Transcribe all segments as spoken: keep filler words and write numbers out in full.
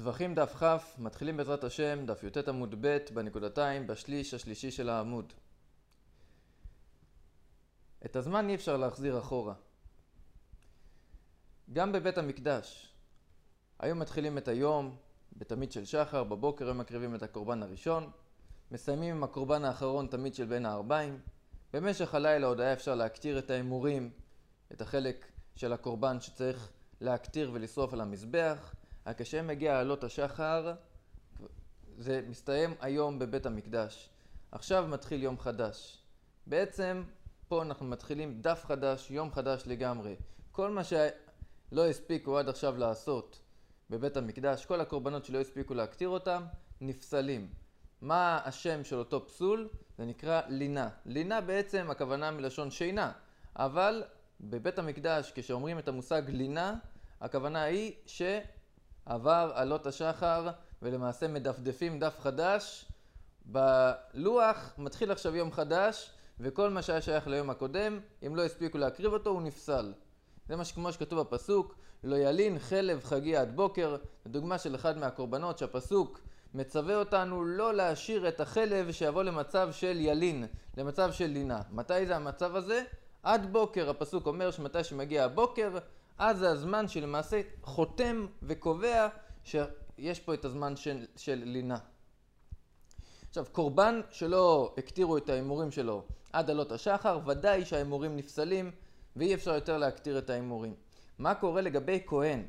טווחים דף כ', מתחילים בעזרת השם, דף י"ט עמוד ב' בנקודתיים, בשליש השלישי של העמוד. את הזמן אי אפשר להחזיר אחורה. גם בבית המקדש, היו מתחילים את היום בתמיד של שחר, בבוקר הם מקריבים את הקורבן הראשון, מסיימים עם הקורבן האחרון תמיד של בין הארבעים. במשך הלילה עוד היה אפשר להקטיר את האמורים, את החלק של הקורבן שצריך להקטיר ולשרוף על המזבח. רק כשהם מגיע עלות השחר, זה מסתיים היום בבית המקדש. עכשיו מתחיל יום חדש. בעצם פה אנחנו מתחילים דף חדש, יום חדש לגמרי. כל מה שלא הספיקו עד עכשיו לעשות בבית המקדש, כל הקורבנות שלא הספיקו להקטיר אותם, נפסלים. מה השם של אותו פסול? זה נקרא לינה. לינה בעצם הכוונה מלשון שינה, אבל בבית המקדש כשאומרים את המושג לינה, הכוונה היא שעבר עלות השחר ולמעשה מדפדפים דף חדש. בלוח מתחיל עכשיו יום חדש, וכל מה שהיה שייך ליום הקודם, אם לא הספיקו להקריב אותו, הוא נפסל. זה מה שכמו שכתוב בפסוק, לא ילין חלב חגי עד בוקר. דוגמה של אחד מהקורבנות שהפסוק מצווה אותנו לא להשאיר את החלב שיבוא למצב של ילין, למצב של לינה. מתי זה המצב הזה? עד בוקר. הפסוק אומר שמתי שמגיע הבוקר, אז זה הזמן שלמעשה חותם וקובע שיש פה את הזמן של, של לינה. עכשיו, קורבן שלא הקטירו את האמורים שלו עד עלות השחר, ודאי שהאמורים נפסלים ואי אפשר יותר להקטיר את האמורים. מה קורה לגבי כהן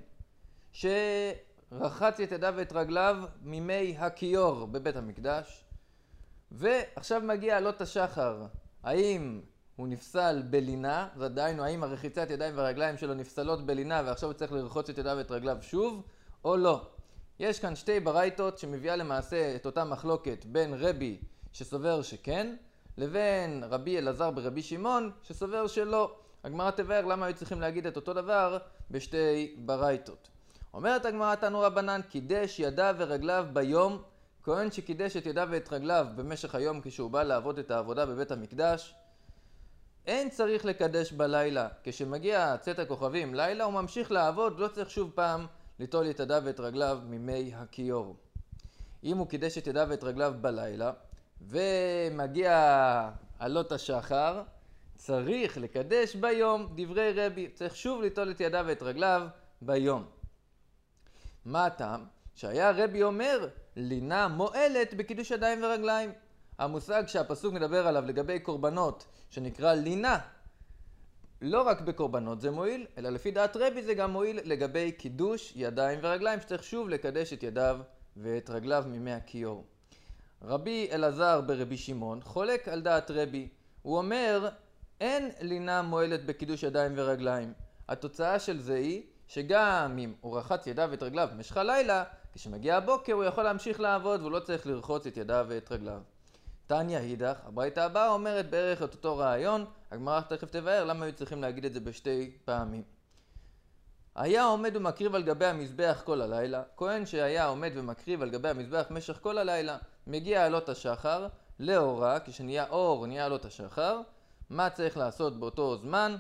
שרחץ את ידיו ואת רגליו ממי הכיור בבית המקדש, ועכשיו מגיע עלות השחר? האם הוא נפסל בלינה? ודאינו, האם הרחיצת ידיים והרגליים שלו נפסלות בלינה ועכשיו הוא צריך לרחוץ את ידיו ואת רגליו שוב או לא? יש כאן שתי ברייתות שמביאה למעשה את אותה מחלוקת בין רבי שסובר שכן לבין רבי אלעזר ברבי שמעון שסובר שלא. הגמרא תבאר למה היו צריכים להגיד את אותו דבר בשתי ברייתות. אומרת הגמרא תנו רבנן, קידש ידיו ורגליו ביום. כהן שקידש את ידיו ואת רגליו במשך היום כשהוא בא לעבוד את העבודה בבית המקדש, אין צריך לקדש בלילה. כשמגיע צאת הכוכבים לילה הוא ממשיך לעבוד, לא צריך שוב פעם ליטול את ידיו ואת רגליו ממי הכיור. אם הוא קידש את ידיו ואת רגליו בלילה ומגיע עלות השחר, צריך לקדש ביום. דברי רבי, צריך שוב ליטול את ידיו ואת רגליו ביום. מה הטעם? שהיה רבי אומר לינה מועלת בקידוש ידיים ורגליים. המושג שהפסוק מדבר עליו לגבי קורבנות שנקרא לינה, לא רק בקורבנות זה מועיל, אלא לפי דעת רבי זה גם מועיל לגבי קידוש ידיים ורגליים, שצריך שוב לקדש את ידיו ואת רגליו ממי הכיור. רבי אלעזר ברבי שמעון חולק על דעת רבי. הוא אומר אין לינה מועלת בקידוש ידיים ורגליים. התוצאה של זה היא שגם אם הוא רחץ ידיו ואת רגליו במשך הלילה, כשמגיע הבוקר הוא יכול להמשיך לעבוד והוא לא צריך לרחוץ את ידיו ואת רגליו. תניא הידך, הברייתא הבאה אומרת בערך את אותו רעיון. הגמרא תכף תבאר למה היו צריכים להגיד את זה בשתי פעמים. היה עומד ומקריב על גבי המזבח כל הלילה. כהן שהיה עומד ומקריב על גבי המזבח במשך כל הלילה, מגיע עלות השחר, לאורה, כשנהיה אור נהיה עלות השחר. מה צריך לעשות באותו זמן?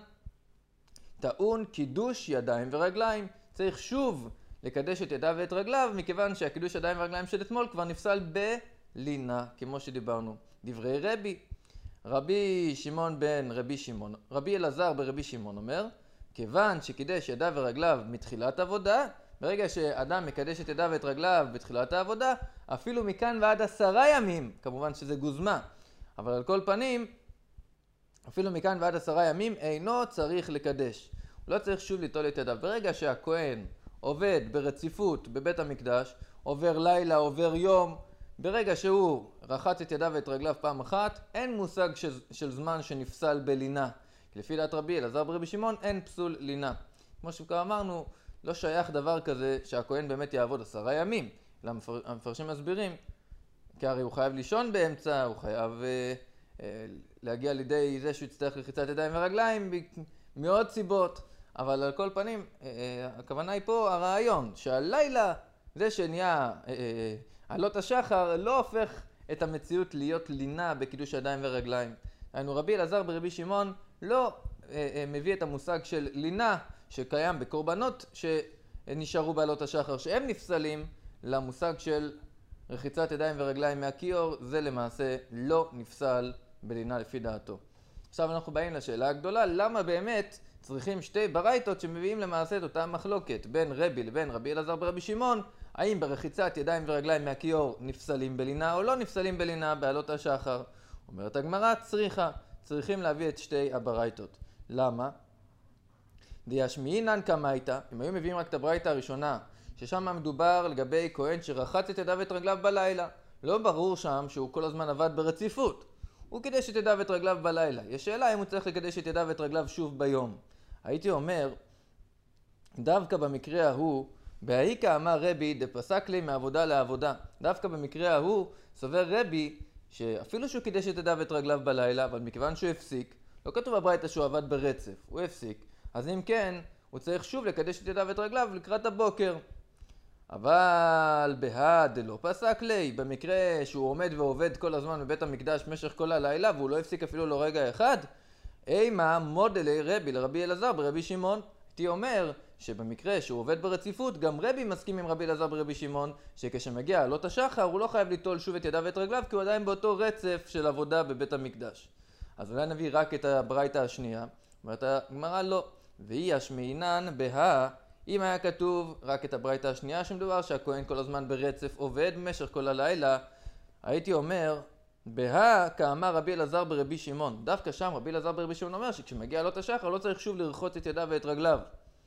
טעון קידוש ידיים ורגליים. צריך שוב לקדש את ידיו ואת רגליו, מכיוון שהקידוש ידיים ורגליים של אתמול כבר נפסל בלינה, כמו שדיברנו. דברי רבי, רבי שמעון בן רבי שמעון, רבי אלעזר ברבי שמעון אומר, כיוון שקידש ידיו ורגליו מתחילת עבודה, ברגע שאדם מקדש את ידיו ואת רגליו בתחילת העבודה, אפילו מכאן ועד עשרה ימים, כמובן שזה גוזמה, אבל על כל פנים, אפילו מכאן ועד עשרה ימים אינו צריך לקדש. הוא לא צריך שוב ליטול את ידיו. ברגע שהכהן עובד ברציפות בבית המקדש, עובר לילה, עובר יום, ברגע שהוא רחץ את ידיו ואת רגליו פעם אחת, אין מושג של, של זמן שנפסל בלינה. כי לפי דעת רבי אלעזר ברבי שמעון אין פסול לינה. כמו שכבר אמרנו, לא שייך דבר כזה שהכהן באמת יעבוד עשרה ימים. המפר, המפרשים מסבירים, כי הרי הוא חייב לישון באמצע, הוא חייב אה, אה, להגיע לידי זה שהוא יצטרך לחיצת ידיים ורגליים מעוד סיבות. אבל על כל פנים, אה, אה, הכוונה היא פה הרעיון, שהלילה זה שנהיה אה, אה, עלות השחר לא הופך את המציאות להיות לינה בקידוש ידיים ורגליים. היינו רבי אלעזר ברבי שמעון לא אה, אה, מביא את המושג של לינה שקיים בקורבנות שנשארו בעלות השחר שהם נפסלים, למושג של רחיצת ידיים ורגליים מהכיור, זה למעשה לא נפסל בלינה לפי דעתו. עכשיו אנחנו באים לשאלה הגדולה, למה באמת צריכים שתי ברייתות שמביאים למעשה את אותה מחלוקת בין רבי לבין רבי אלעזר ברבי שמעון, האם ברחיצת ידיים ורגליים מהכיור נפסלים בלינה או לא נפסלים בלינה בעלות השחר? אומרת הגמרא, צריכה, צריכים להביא את שתי הברייתות. למה? דישמיעינן קמייתא, אם היו מביאים רק את הברייתא הראשונה, ששם מדובר לגבי כהן שרחץ את ידיו ואת רגליו בלילה. לא ברור שם שהוא כל הזמן עבד ברציפות. הוא קידש את ידיו ואת רגליו בלילה. יש שאלה אם הוא צריך לקדש את ידיו ואת רגליו שוב ביום. הייתי אומר, דווקא במקרה ההוא, בהאיקה אמר רבי דפסק לי מעבודה לעבודה. דווקא במקרה ההוא סובר רבי שאפילו שהוא קידש את ידיו ואת רגליו בלילה, אבל מכיוון שהוא הפסיק, לא כתוב בברייתא שהוא עבד ברצף, הוא הפסיק. אז אם כן, הוא צריך שוב לקדש את ידיו ואת רגליו לקראת הבוקר. אבל בהא דלא פסק לי, במקרה שהוא עומד ועובד כל הזמן בבית המקדש במשך כל הלילה והוא לא הפסיק אפילו לא רגע אחד, אימה מודלי רבי לרבי אלעזר ברבי שמעון. הייתי אומר שבמקרה שהוא עובד ברציפות, גם רבי מסכים עם רבי אלעזר ברבי שמעון, שכשמגיע עלות השחר הוא לא חייב ליטול שוב את ידיו ואת רגליו, כי הוא עדיין באותו רצף של עבודה בבית המקדש. אז אולי נביא רק את הברייתא השנייה, אומרת הגמרא לא. והיא השמיעינן בהא, אם היה כתוב רק את הברייתא השנייה שמדובר שהכהן כל הזמן ברצף עובד במשך כל הלילה, הייתי אומר, בהא כאמר רבי אלעזר ברבי שמעון. דווקא שם רבי אלעזר ברבי שמעון אומר שכשמגיע עלות השחר לא צריך שוב לרחוץ את ידיו ואת רגליו.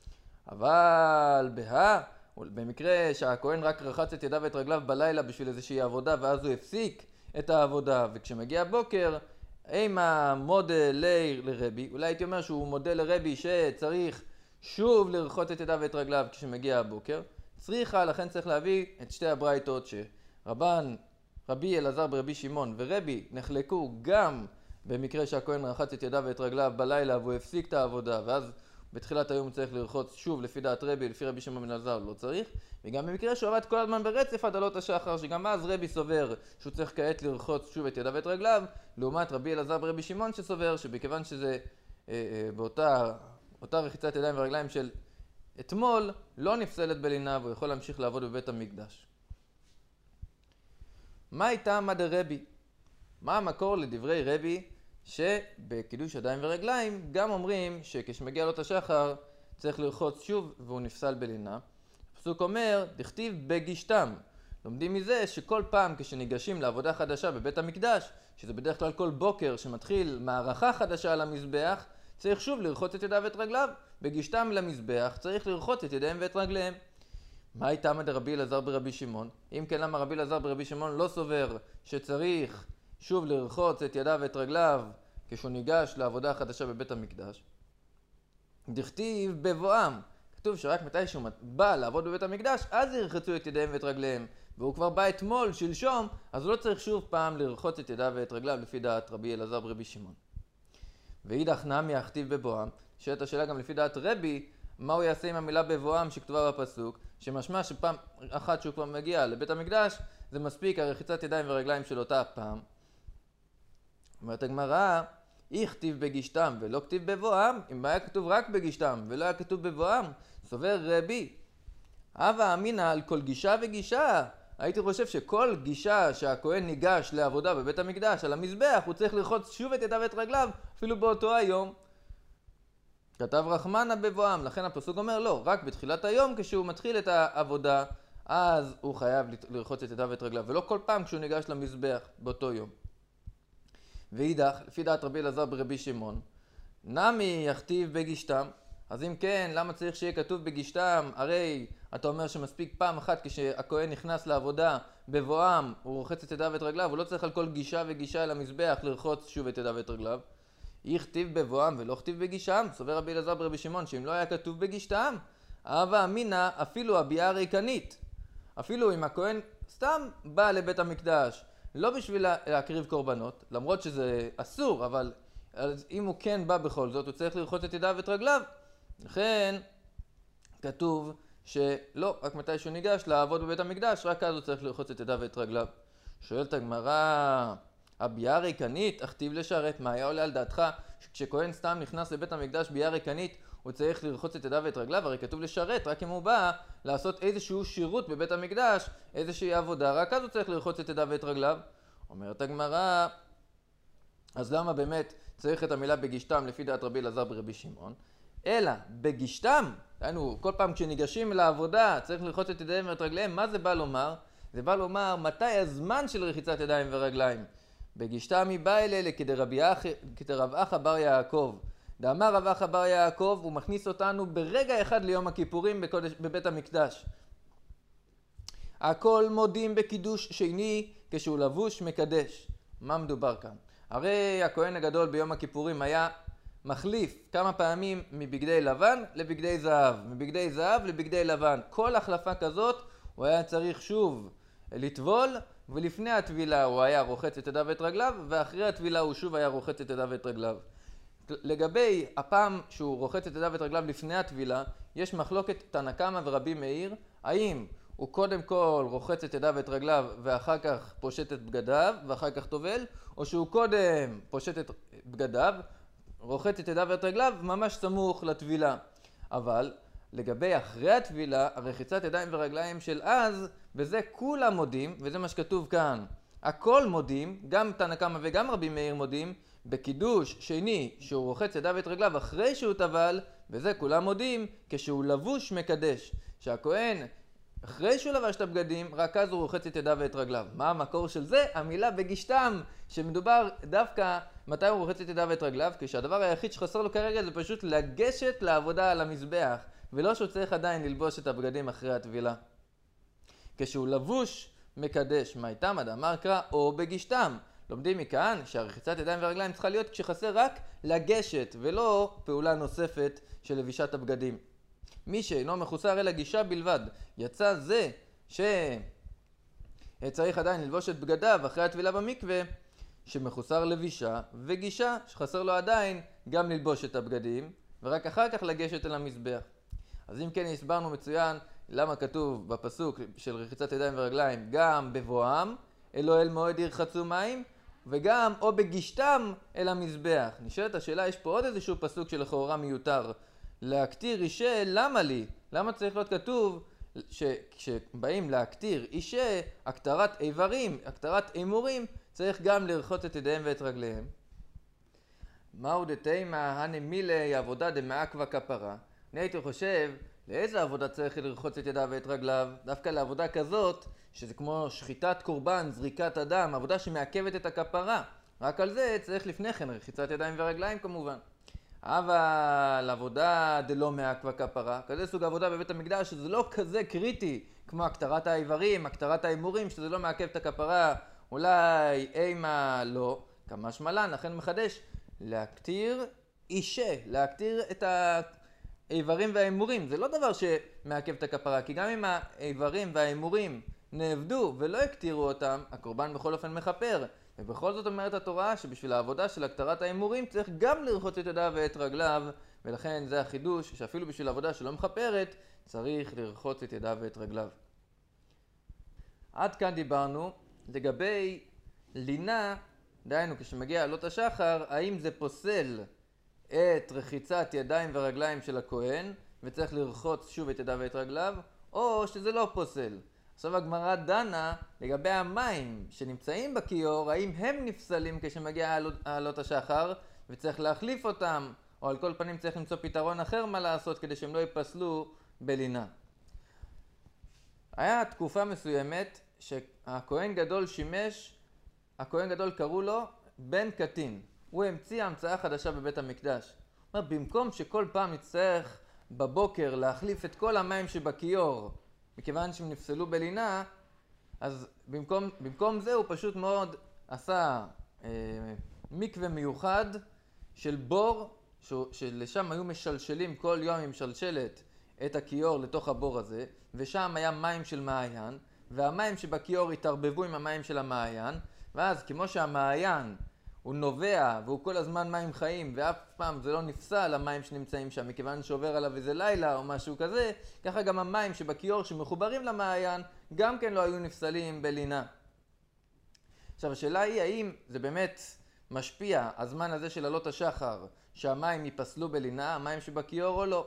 אבל בהא, במקרה שהכהן רק רחץ את ידיו ואת רגליו בלילה בשביל איזושהי עבודה ואז הוא הפסיק את העבודה, וכשמגיע בוקר, אימה מודה לי לרבי, אולי הייתי אומר שהוא מודה לרבי שצריך שוב לרחוץ את ידיו ואת רגליו כשמגיע הבוקר. צריכה, לכן צריך להביא את שתי הברייתות שרבן רבי אלעזר ברבי שמעון ורבי נחלקו גם במקרה שהכהן רחץ את ידיו ואת רגליו בלילה והוא הפסיק את העבודה ואז בתחילת היום צריך לרחוץ שוב לפי דעת רבי, לפי רבי שמעון בן אלעזר לא צריך, וגם במקרה שהוא עבד כל הזמן ברצף עד עלות השחר, שגם אז רבי סובר שהוא צריך כעת לרחוץ שוב את ידיו ואת רגליו, לעומת רבי אלעזר ברבי שמעון שסובר שבכיוון שזה אה, אה, באותה אותה רחיצת ידיים ורגליים של אתמול לא נפסלת בלינה והוא יכול להמשיך לעבוד בבית המקדש. מה הייתה מה דרבי? מה המקור לדברי רבי שבקידוש ידיים ורגליים גם אומרים שכשמגיע עלות השחר צריך לרחוץ שוב והוא נפסל בלינה? הפסוק אומר, דכתיב בגישתם. לומדים מזה שכל פעם כשניגשים לעבודה חדשה בבית המקדש, שזה בדרך כלל כל בוקר שמתחיל מערכה חדשה על המזבח, צריך שוב לרחוץ את ידיו ואת רגליו. בגישתם למזבח צריך לרחוץ את ידיהם ואת רגליהם. מה הייתה מד רבי אלעזר ברבי שמעון? אם כן, למה רבי אלעזר ברבי שמעון לא סובר שצריך שוב לרחוץ את ידיו ואת רגליו כשהוא ניגש לעבודה החדשה בבית המקדש? דכתיב בבואם. כתוב שרק מתי שהוא בא לעבוד בבית המקדש, אז ירחצו את ידיהם ואת רגליהם. והוא כבר בא אתמול, שלשום, אז הוא לא צריך שוב פעם לרחוץ את ידיו ואת רגליו לפי דעת רבי אלעזר ברבי שמעון. ואידך נמי הכתיב בבואם, שאת השאלה גם לפי דעת רבי, מה הוא יעשה עם המילה בבואם שכתובה בפסוק, שמשמע שפעם אחת שהוא כבר מגיע לבית המקדש, זה מספיק הרחיצת ידיים ורגליים של אותה פעם. אומרת הגמרא, הכתיב בגישתם ולא כתיב בבואם, אם היה כתוב רק בגישתם ולא היה כתוב בבואם, סובר רבי, הווה אמינא על כל גישה וגישה. הייתי חושב שכל גישה שהכהן ניגש לעבודה בבית המקדש על המזבח, הוא צריך לרחוץ שוב את ידיו ואת רגליו, אפילו באותו היום. כתב רחמנה בבואם, לכן הפסוק אומר לא, רק בתחילת היום כשהוא מתחיל את העבודה, אז הוא חייב לרחוץ את ידיו ואת רגליו, ולא כל פעם כשהוא ניגש למזבח באותו יום. ואידך, לפי דעת רבי אלעזר ברבי שמעון, נמי יכתיב בגישתם. אז אם כן, למה צריך שיהיה כתוב בגישתם? הרי אתה אומר שמספיק פעם אחת כשהכהן נכנס לעבודה בבואם, הוא רוחץ את ידיו ואת רגליו, הוא לא צריך על כל גישה וגישה אל המזבח לרחוץ שוב את ידיו ואת רגליו. יכתיב בבואם ולא כתיב בגישם, סובר רבי אלעזר ברבי שמעון שאם לא היה כתוב בגישתם, הווה אמינא אפילו הביאה ריקנית. אפילו אם הכהן סתם בא לבית המקדש, לא בשביל להקריב קורבנות, למרות שזה אסור, אבל אם הוא כן בא בכל זאת, הוא צריך לרחוץ את ידיו ואת רגליו. לכן כתוב שלא, רק מתי שהוא ניגש לעבוד בבית המקדש, רק אז הוא צריך לרחוץ את ידיו ואת רגליו. שואלת הגמרא, הביאה ריקנית, הכתיב לשרת, מה היה עולה על דעתך שכשכהן סתם נכנס לבית המקדש ביאה ריקנית, הוא צריך לרחוץ את ידיו ואת רגליו? הרי כתוב לשרת, רק אם הוא בא לעשות איזשהו שירות בבית המקדש, איזושהי עבודה, רק אז הוא צריך לרחוץ את ידיו ואת רגליו. אומרת הגמרא, אז למה באמת צריך את המילה בגישתם לפי דעת רבי אלעזר ברבי שמעון? אלא בגישתם, דהיינו, כל פעם כשניגשים לעבודה צריך לרחוץ את ידיהם ואת רגליהם, מה זה בא לומר? זה בא לומר מתי הזמן של רחיצת ידיים ורגליים. בגישתם היא באה אלה כדרב אחא בר יעקב. דאמר רב אחא בר יעקב, הוא מכניס אותנו ברגע אחד ליום הכיפורים בקודש, בבית המקדש. הכל מודים בקידוש שני כשהוא לבוש מקדש. מה מדובר כאן? הרי הכהן הגדול ביום הכיפורים היה מחליף כמה פעמים מבגדי לבן לבגדי זהב, מבגדי זהב לבגדי לבן. כל החלפה כזאת הוא היה צריך שוב לטבול, ולפני הטבילה הוא היה רוחץ את ידיו ואת רגליו, ואחרי הטבילה הוא שוב היה רוחץ את ידיו ואת רגליו. לגבי הפעם שהוא רוחץ את ידיו ואת רגליו לפני הטבילה, יש מחלוקת תנא קמא ורבי מאיר, האם הוא קודם כל רוחץ את ידיו ואת רגליו ואחר כך פושט את בגדיו ואחר כך טובל, או שהוא קודם פושט את בגדיו, רוחץ את ידיו ואת רגליו ממש סמוך לטבילה. אבל לגבי אחרי הטבילה, הרחיצת ידיים ורגליים של אז, בזה כולם מודים, וזה מה שכתוב כאן. הכל מודים, גם תנא קמא וגם רבי מאיר מודים, בקידוש שני שהוא רוחץ ידיו ואת רגליו אחרי שהוא טבל, בזה כולם מודים כשהוא לבוש מקדש. שהכהן אחרי שהוא לבש את הבגדים, רק אז הוא רוחץ את ידיו ואת רגליו. מה המקור של זה? המילה בגישתם, שמדובר דווקא מתי הוא רוחץ את ידיו ואת רגליו, כשהדבר היחיד שחסר לו כרגע זה פשוט לגשת לעבודה על המזבח, ולא שהוא צריך עדיין ללבוש את הבגדים אחרי הטבילה. כשהוא לבוש מקדש, מה איתם? דאמר קרא או בגישתם. לומדים מכאן שהרחיצת ידיים ורגליים צריכה להיות כשחסר רק לגשת, ולא פעולה נוספת של לבישת הבגדים. מי שאינו מחוסר אלא גישה בלבד, יצא זה שצריך עדיין ללבוש את בגדיו אחרי הטבילה במקווה, שמחוסר לבישה וגישה שחסר לו עדיין גם ללבוש את הבגדים ורק אחר כך לגשת אל המזבח. אז אם כן הסברנו מצוין למה כתוב בפסוק של רחיצת ידיים ורגליים גם בבואם אל אוהל מועד ירחצו מים, וגם או בגישתם אל המזבח. נשאלת השאלה, יש פה עוד איזשהו פסוק שלכאורה מיותר. להקטיר אישה, למה לי? למה צריך להיות כתוב שכשבאים להקטיר אישה, הקטרת איברים, הקטרת אימורים, צריך גם לרחוץ את ידיהם ואת רגליהם? מהו דתימה הנמילי עבודה דמעכבה כפרה? אני הייתי חושב, לאיזה עבודה צריך לרחוץ את ידיו ואת רגליו? דווקא לעבודה כזאת, שזה כמו שחיטת קורבן, זריקת אדם, עבודה שמעכבת את הכפרה. רק על זה צריך לפני כן רחיצת ידיים ורגליים כמובן. אבל עבודה דלא מעכבה כפרה, כזה סוג עבודה בבית המקדש שזה לא כזה קריטי כמו הקטרת האיברים, הקטרת האימורים, שזה לא מעכב את הכפרה, אולי אימה לא, כמה שמלן, לכן מחדש, להקטיר אישה, להקטיר את האיברים והאימורים. זה לא דבר שמעכב את הכפרה, כי גם אם האיברים והאימורים נעבדו ולא הקטירו אותם, הקורבן בכל אופן מחפר. ובכל זאת אומרת התורה שבשביל העבודה של הקטרת האימורים צריך גם לרחוץ את ידיו ואת רגליו, ולכן זה החידוש שאפילו בשביל עבודה שלא מחפרת צריך לרחוץ את ידיו ואת רגליו. עד כאן דיברנו לגבי לינה, דהיינו כשמגיע עלות השחר, האם זה פוסל את רחיצת ידיים ורגליים של הכהן וצריך לרחוץ שוב את ידיו ואת רגליו, או שזה לא פוסל. עכשיו הגמרא דנה לגבי המים שנמצאים בכיור, האם הם נפסלים כשמגיע עלות השחר וצריך להחליף אותם, או על כל פנים צריך למצוא פתרון אחר מה לעשות כדי שהם לא ייפסלו בלינה. היה תקופה מסוימת שהכהן גדול שימש, הכהן גדול קראו לו בן קטין. הוא המציא המצאה חדשה בבית המקדש. אומר, במקום שכל פעם נצטרך בבוקר להחליף את כל המים שבכיור, מכיוון שהם נפסלו בלינה, אז במקום, במקום זה הוא פשוט מאוד עשה אה, מקווה מיוחד של בור, ש, שלשם היו משלשלים כל יום עם שלשלת את הכיור לתוך הבור הזה, ושם היה מים של מעיין, והמים שבכיור התערבבו עם המים של המעיין, ואז כמו שהמעיין הוא נובע והוא כל הזמן מים חיים ואף פעם זה לא נפסל המים שנמצאים שם מכיוון שעובר עליו איזה לילה או משהו כזה, ככה גם המים שבכיור שמחוברים למעיין גם כן לא היו נפסלים בלינה. עכשיו השאלה היא האם זה באמת משפיע הזמן הזה של עלות השחר שהמים ייפסלו בלינה, המים שבכיור או לא.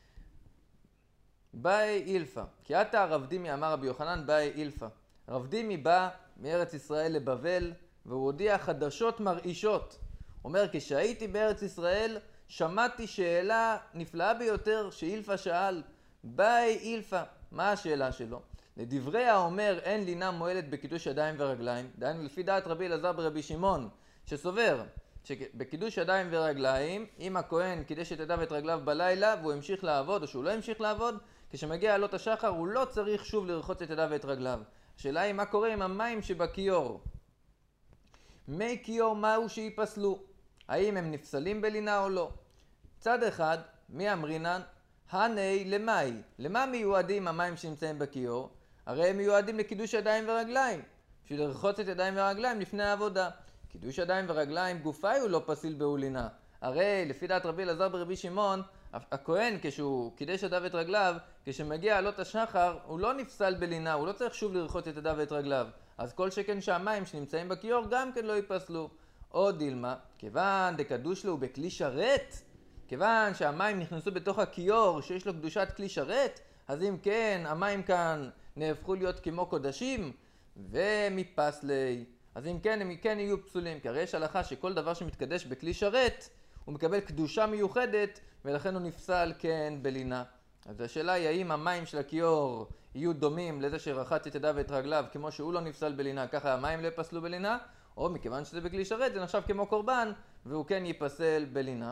באי אילפא, כי עתה רב דימי אמר רבי יוחנן באי אילפא. רב דימי בא מארץ ישראל לבבל והוא הודיע חדשות מרעישות. אומר, כשהייתי בארץ ישראל שמעתי שאלה נפלאה ביותר שאילפא שאל, באי אילפא. מה השאלה שלו? לדברי האומר אין לינה מועלת בקידוש ידיים ורגליים, דהיינו לפי דעת רבי אלעזר ברבי שמעון שסובר שבקידוש ידיים ורגליים אם הכהן קידש את ידיו ואת רגליו בלילה והוא המשיך לעבוד או שהוא לא המשיך לעבוד, כשמגיע עלות השחר הוא לא צריך שוב לרחוץ את ידיו ואת רגליו. השאלה היא מה קורה עם המים שבכיור. מי כיור מהו שיפסלו? האם הם נפסלים בלינה או לא? צד אחד, מי אמרינן? הני למאי. למה מיועדים המים שנמצאים בכיור? הרי הם מיועדים לקידוש ידיים ורגליים, בשביל לרחוץ את ידיים ורגליים לפני העבודה. קידוש ידיים ורגליים גופי הוא לא פסיל בהולינה. הרי לפי דעת רבי אלעזר ברבי שמעון, הכהן כשהוא קידש ידיו ואת רגליו, כשמגיע עלות השחר הוא לא נפסל בלינה, הוא לא צריך שוב לרחוץ את ידיו ואת רגליו. אז כל שכן שהמים שנמצאים בכיור גם כן לא ייפסלו. או דילמה, כיוון דקדוש לו בכלי שרת, כיוון שהמים נכנסו בתוך הכיור שיש לו קדושת כלי שרת, אז אם כן המים כאן נהפכו להיות כמו קודשים ומפסלי, אז אם כן הם כן יהיו פסולים, כי הרי יש הלכה שכל דבר שמתקדש בכלי שרת הוא מקבל קדושה מיוחדת ולכן הוא נפסל כן בלינה. אז השאלה היא האם המים של הכיור יהיו דומים לזה שרחץ את ידיו ואת רגליו כמו שהוא לא נפסל בלינה, ככה המים לא יפסלו בלינה, או מכיוון שזה בכלי שרת זה נחשב כמו קורבן והוא כן ייפסל בלינה.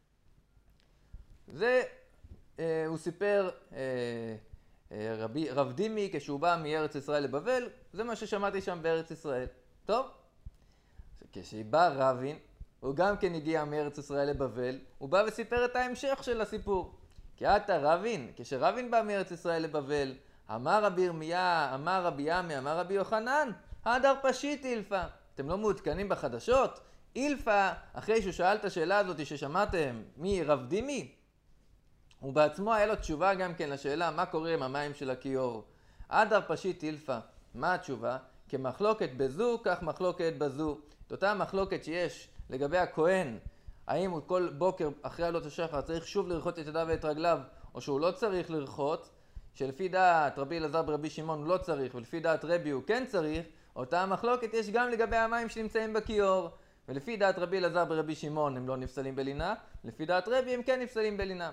זה אה, הוא סיפר אה, אה, רבי, רב דימי כשהוא בא מארץ ישראל לבבל, זה מה ששמעתי שם בארץ ישראל. טוב, כשבא רבין, הוא גם כן הגיע מארץ ישראל לבבל, הוא בא וסיפר את ההמשך של הסיפור. כי עתה רבין, כשרבין בא מארץ ישראל לבבל, אמר רבי ירמיה, אמר רבי עמי, אמר רבי יוחנן, הדר פשיט אילפא. אתם לא מעודכנים בחדשות? אילפא, אחרי שהוא שאל את השאלה הזאת ששמעתם מרב דימי, הוא בעצמו היה לו תשובה גם כן לשאלה מה קורה עם המים של הכיור. הדר פשיט אילפא, מה התשובה? כמחלוקת בזו, כך מחלוקת בזו. את אותה מחלוקת שיש לגבי הכהן, האם הוא כל בוקר אחרי עלות השחר צריך שוב לרחוץ את ידיו ואת רגליו, או שהוא לא צריך לרחוץ, שלפי דעת רבי אלעזר ברבי שמעון הוא לא צריך, ולפי דעת רבי הוא כן צריך, אותה מחלוקת יש גם לגבי המים שנמצאים בכיור. ולפי דעת רבי אלעזר ברבי שמעון הם לא נפסלים בלינה, לפי דעת רבי הם כן נפסלים בלינה.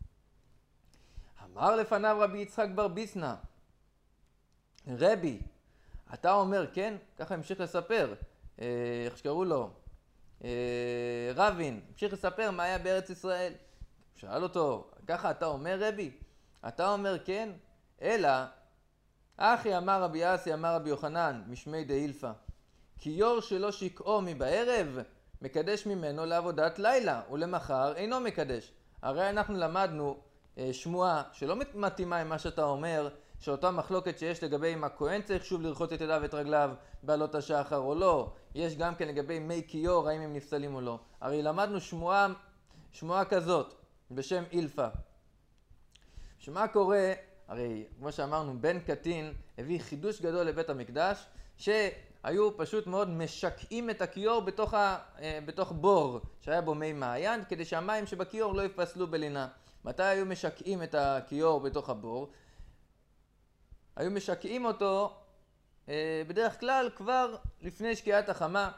אמר לפניו רבי יצחק בר ביסנא, רבי, אתה אומר כן? ככה המשיך לספר, אה, איך שקראו לו? אה, רבין, המשיך לספר מה היה בארץ ישראל. שאל אותו, ככה אתה אומר רבי? אתה אומר כן? אלא, אחי אמר רבי יאסי אמר רבי יוחנן, משמי דאילפא, כיור שלא שקעו מבערב, מקדש ממנו לעבודת לילה, ולמחר אינו מקדש. הרי אנחנו למדנו אה, שמועה שלא מתאימה עם מה שאתה אומר, שאותה מחלוקת שיש לגבי אם הכהן צריך שוב לרחוץ את ידיו ואת רגליו בעלות השחר או לא, יש גם כן לגבי מי כיור, האם הם נפסלים או לא. הרי למדנו שמועה, שמועה כזאת, בשם אילפא. שמה קורה, הרי כמו שאמרנו, בן קטין הביא חידוש גדול לבית המקדש, שהיו פשוט מאוד משקעים את הכיור בתוך, ה, בתוך בור שהיה בו מי מעיין, כדי שהמים שבכיור לא יפסלו בלינה. מתי היו משקעים את הכיור בתוך הבור? היו משקעים אותו אה, בדרך כלל כבר לפני שקיעת החמה.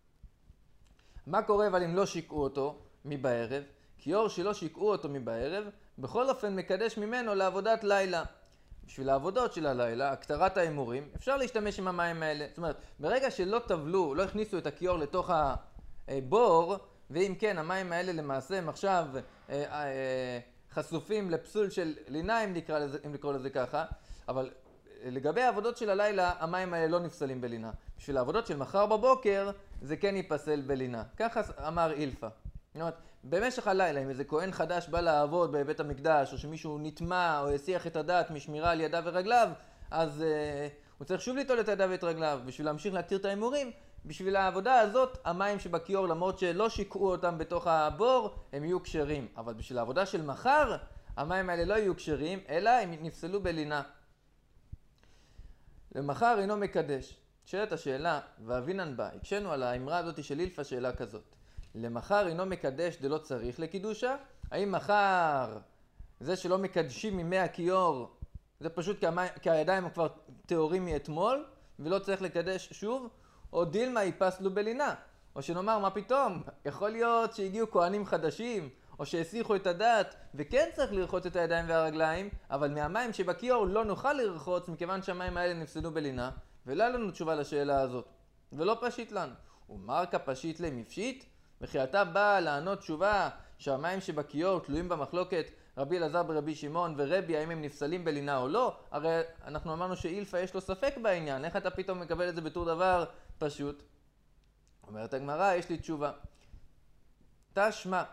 מה קורה אבל אם לא שיקעו אותו מבערב? כיור שלא שיקעו אותו מבערב, בכל אופן מקדש ממנו לעבודת לילה. בשביל העבודות של הלילה, הקטרת האמורים, אפשר להשתמש עם המים האלה. זאת אומרת, ברגע שלא טבלו, לא הכניסו את הכיור לתוך הבור, ואם כן, המים האלה למעשה הם עכשיו אה, אה, חשופים לפסול של לינה, אם נקרא לזה, אם לקרוא לזה ככה, אבל לגבי העבודות של הלילה, המים האלה לא נפסלים בלינה. בשביל העבודות של מחר בבוקר, זה כן ייפסל בלינה. ככה אמר אילפא. זאת אומרת, במשך הלילה, אם איזה כהן חדש בא לעבוד בבית המקדש, או שמישהו נטמע או יסיח את הדעת משמירה על ידיו ורגליו, אז אה, הוא צריך שוב ליטול את ידיו ואת רגליו, בשביל להמשיך להתיר את האמורים. בשביל העבודה הזאת, המים שבכיור, למרות שלא שיקעו אותם בתוך הבור, הם יהיו כשרים. אבל בשביל העבודה של מחר, המים האלה לא יהיו כשרים, אלא הם נפסלו בלינה. למחר אינו מקדש. שאלת השאלה, ואבינן בה, הקשנו על האמרה הזאת של אילפא שאלה כזאת. למחר אינו מקדש דלא צריך לקידושה? האם מחר זה שלא מקדשים ממי הכיור, זה פשוט כי, המי, כי הידיים כבר טהורים מאתמול, ולא צריך לקדש שוב? או דילמה יפסלו בלינה? או שנאמר, מה פתאום? יכול להיות שהגיעו כהנים חדשים, או שהסיחו את הדת, וכן צריך לרחוץ את הידיים והרגליים, אבל מהמים שבכיור לא נוכל לרחוץ, מכיוון שהמים האלה נפסלו בלינה, ולא היה לנו תשובה לשאלה הזאת. ולא פשיט לנו. ומרקה פשיט להם מפשיט? וכי אתה בא לענות תשובה שהמים שבכיור תלויים במחלוקת רבי אלעזר ברבי שמעון ורבי, האם הם נפסלים בלינה או לא? הרי אנחנו אמרנו שאילפא יש לו ספק בעניין, איך אתה פתאום מקבל את זה בתור דבר פשוט? אומרת הגמרא, יש לי תשובה. תשמע,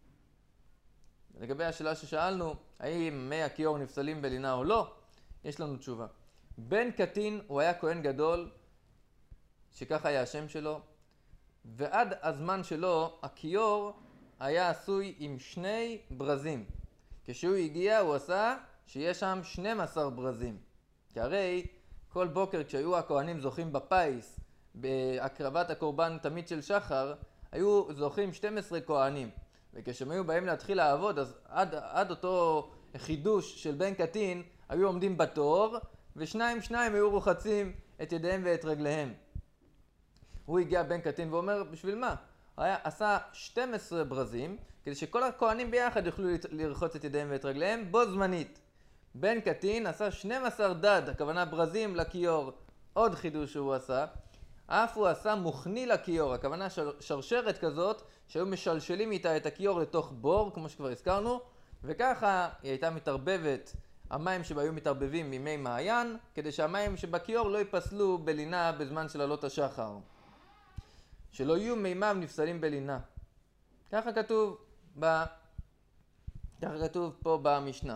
לגבי השאלה ששאלנו, האם מי הכיור נפסלים בלינה או לא, יש לנו תשובה. בן קטין הוא היה כהן גדול, שככה היה השם שלו, ועד הזמן שלו הכיור היה עשוי עם שני ברזים. כשהוא הגיע הוא עשה שיש שם שנים עשר ברזים. כי הרי כל בוקר כשהיו הכהנים זוכים בפיס, בהקרבת הקורבן תמיד של שחר, היו זוכים שנים עשר כהנים. וכשהם היו באים להתחיל לעבוד, אז עד, עד אותו חידוש של בן קטין, היו עומדים בתור, ושניים שניים היו רוחצים את ידיהם ואת רגליהם. הוא הגיע בן קטין ואומר, בשביל מה? הוא היה, עשה שנים עשר ברזים, כדי שכל הכהנים ביחד יוכלו לרחוץ את ידיהם ואת רגליהם בו זמנית. בן קטין עשה שנים עשר דד, הכוונה ברזים לכיור, עוד חידוש שהוא עשה. אף הוא עשה מוכני לכיור, הכוונה שרשרת כזאת, שהיו משלשלים איתה את הכיור לתוך בור, כמו שכבר הזכרנו, וככה היא הייתה מתערבבת, המים שבה היו מתערבבים ממי מעיין, כדי שהמים שבכיור לא ייפסלו בלינה בזמן של עלות השחר. שלא יהיו מימיו נפסלים בלינה. ככה כתוב, ב... ככה כתוב פה במשנה.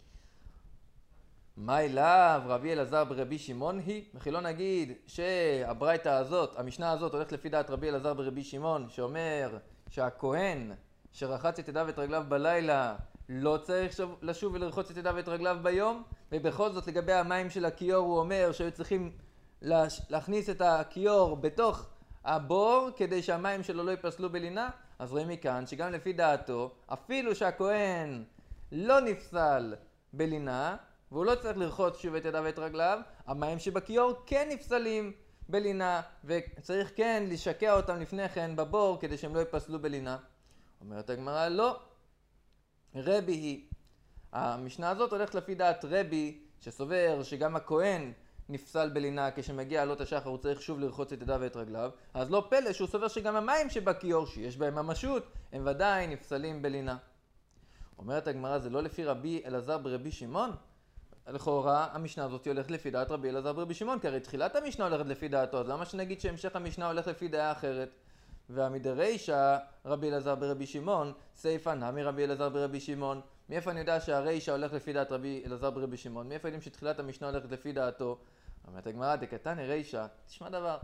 מה אליו רבי אלעזר ברבי שמעון היא? וכי לא נגיד שהברייתא הזאת, המשנה הזאת הולכת לפי דעת רבי אלעזר ברבי שמעון, שאומר שהכהן שרחץ את ידיו ואת רגליו בלילה לא צריך לשוב ולרחוץ את ידיו ואת רגליו ביום, ובכל זאת לגבי המים של הכיור הוא אומר שהיו צריכים להכניס את הכיור בתוך הבור כדי שהמים שלו לא ייפסלו בלינה. אז רואים מכאן שגם לפי דעתו, אפילו שהכהן לא נפסל בלינה, והוא לא צריך לרחוץ שוב את ידיו ואת רגליו, המים שבכיור כן נפסלים בלינה, וצריך כן לשקע אותם לפני כן בבור כדי שהם לא ייפסלו בלינה. אומרת הגמרא, לא. רבי היא. המשנה הזאת הולכת לפי דעת רבי, שסובר שגם הכהן נפסל בלינה, כשמגיע עלות השחר הוא צריך שוב לרחוץ את ידיו ואת רגליו, אז לא פלא שהוא סובר שגם המים שבכיור, שיש בהם ממשות, הם ודאי נפסלים בלינה. אומרת הגמרא, זה לא לפי רבי אלעזר ברבי שמעון? לכאורה המשנה הזאת הולכת לפי דעת רבי אלעזר ברבי שמעון, כי הרי תחילת המשנה הולכת לפי דעתו, אז למה שנגיד שהמשך המשנה הולך לפי דעה אחרת? והמדרישא רבי אלעזר ברבי שמעון, סייפא נמי רבי אלעזר ברבי שמעון. מאיפה אני יודע שהרישא הולך לפי דעת רבי אלעזר ברבי שמעון? מאיפה יודעים שתחילת המשנה הולכת לפי דעתו? אומרת הגמרא, דקתני רישא, תשמע דבר.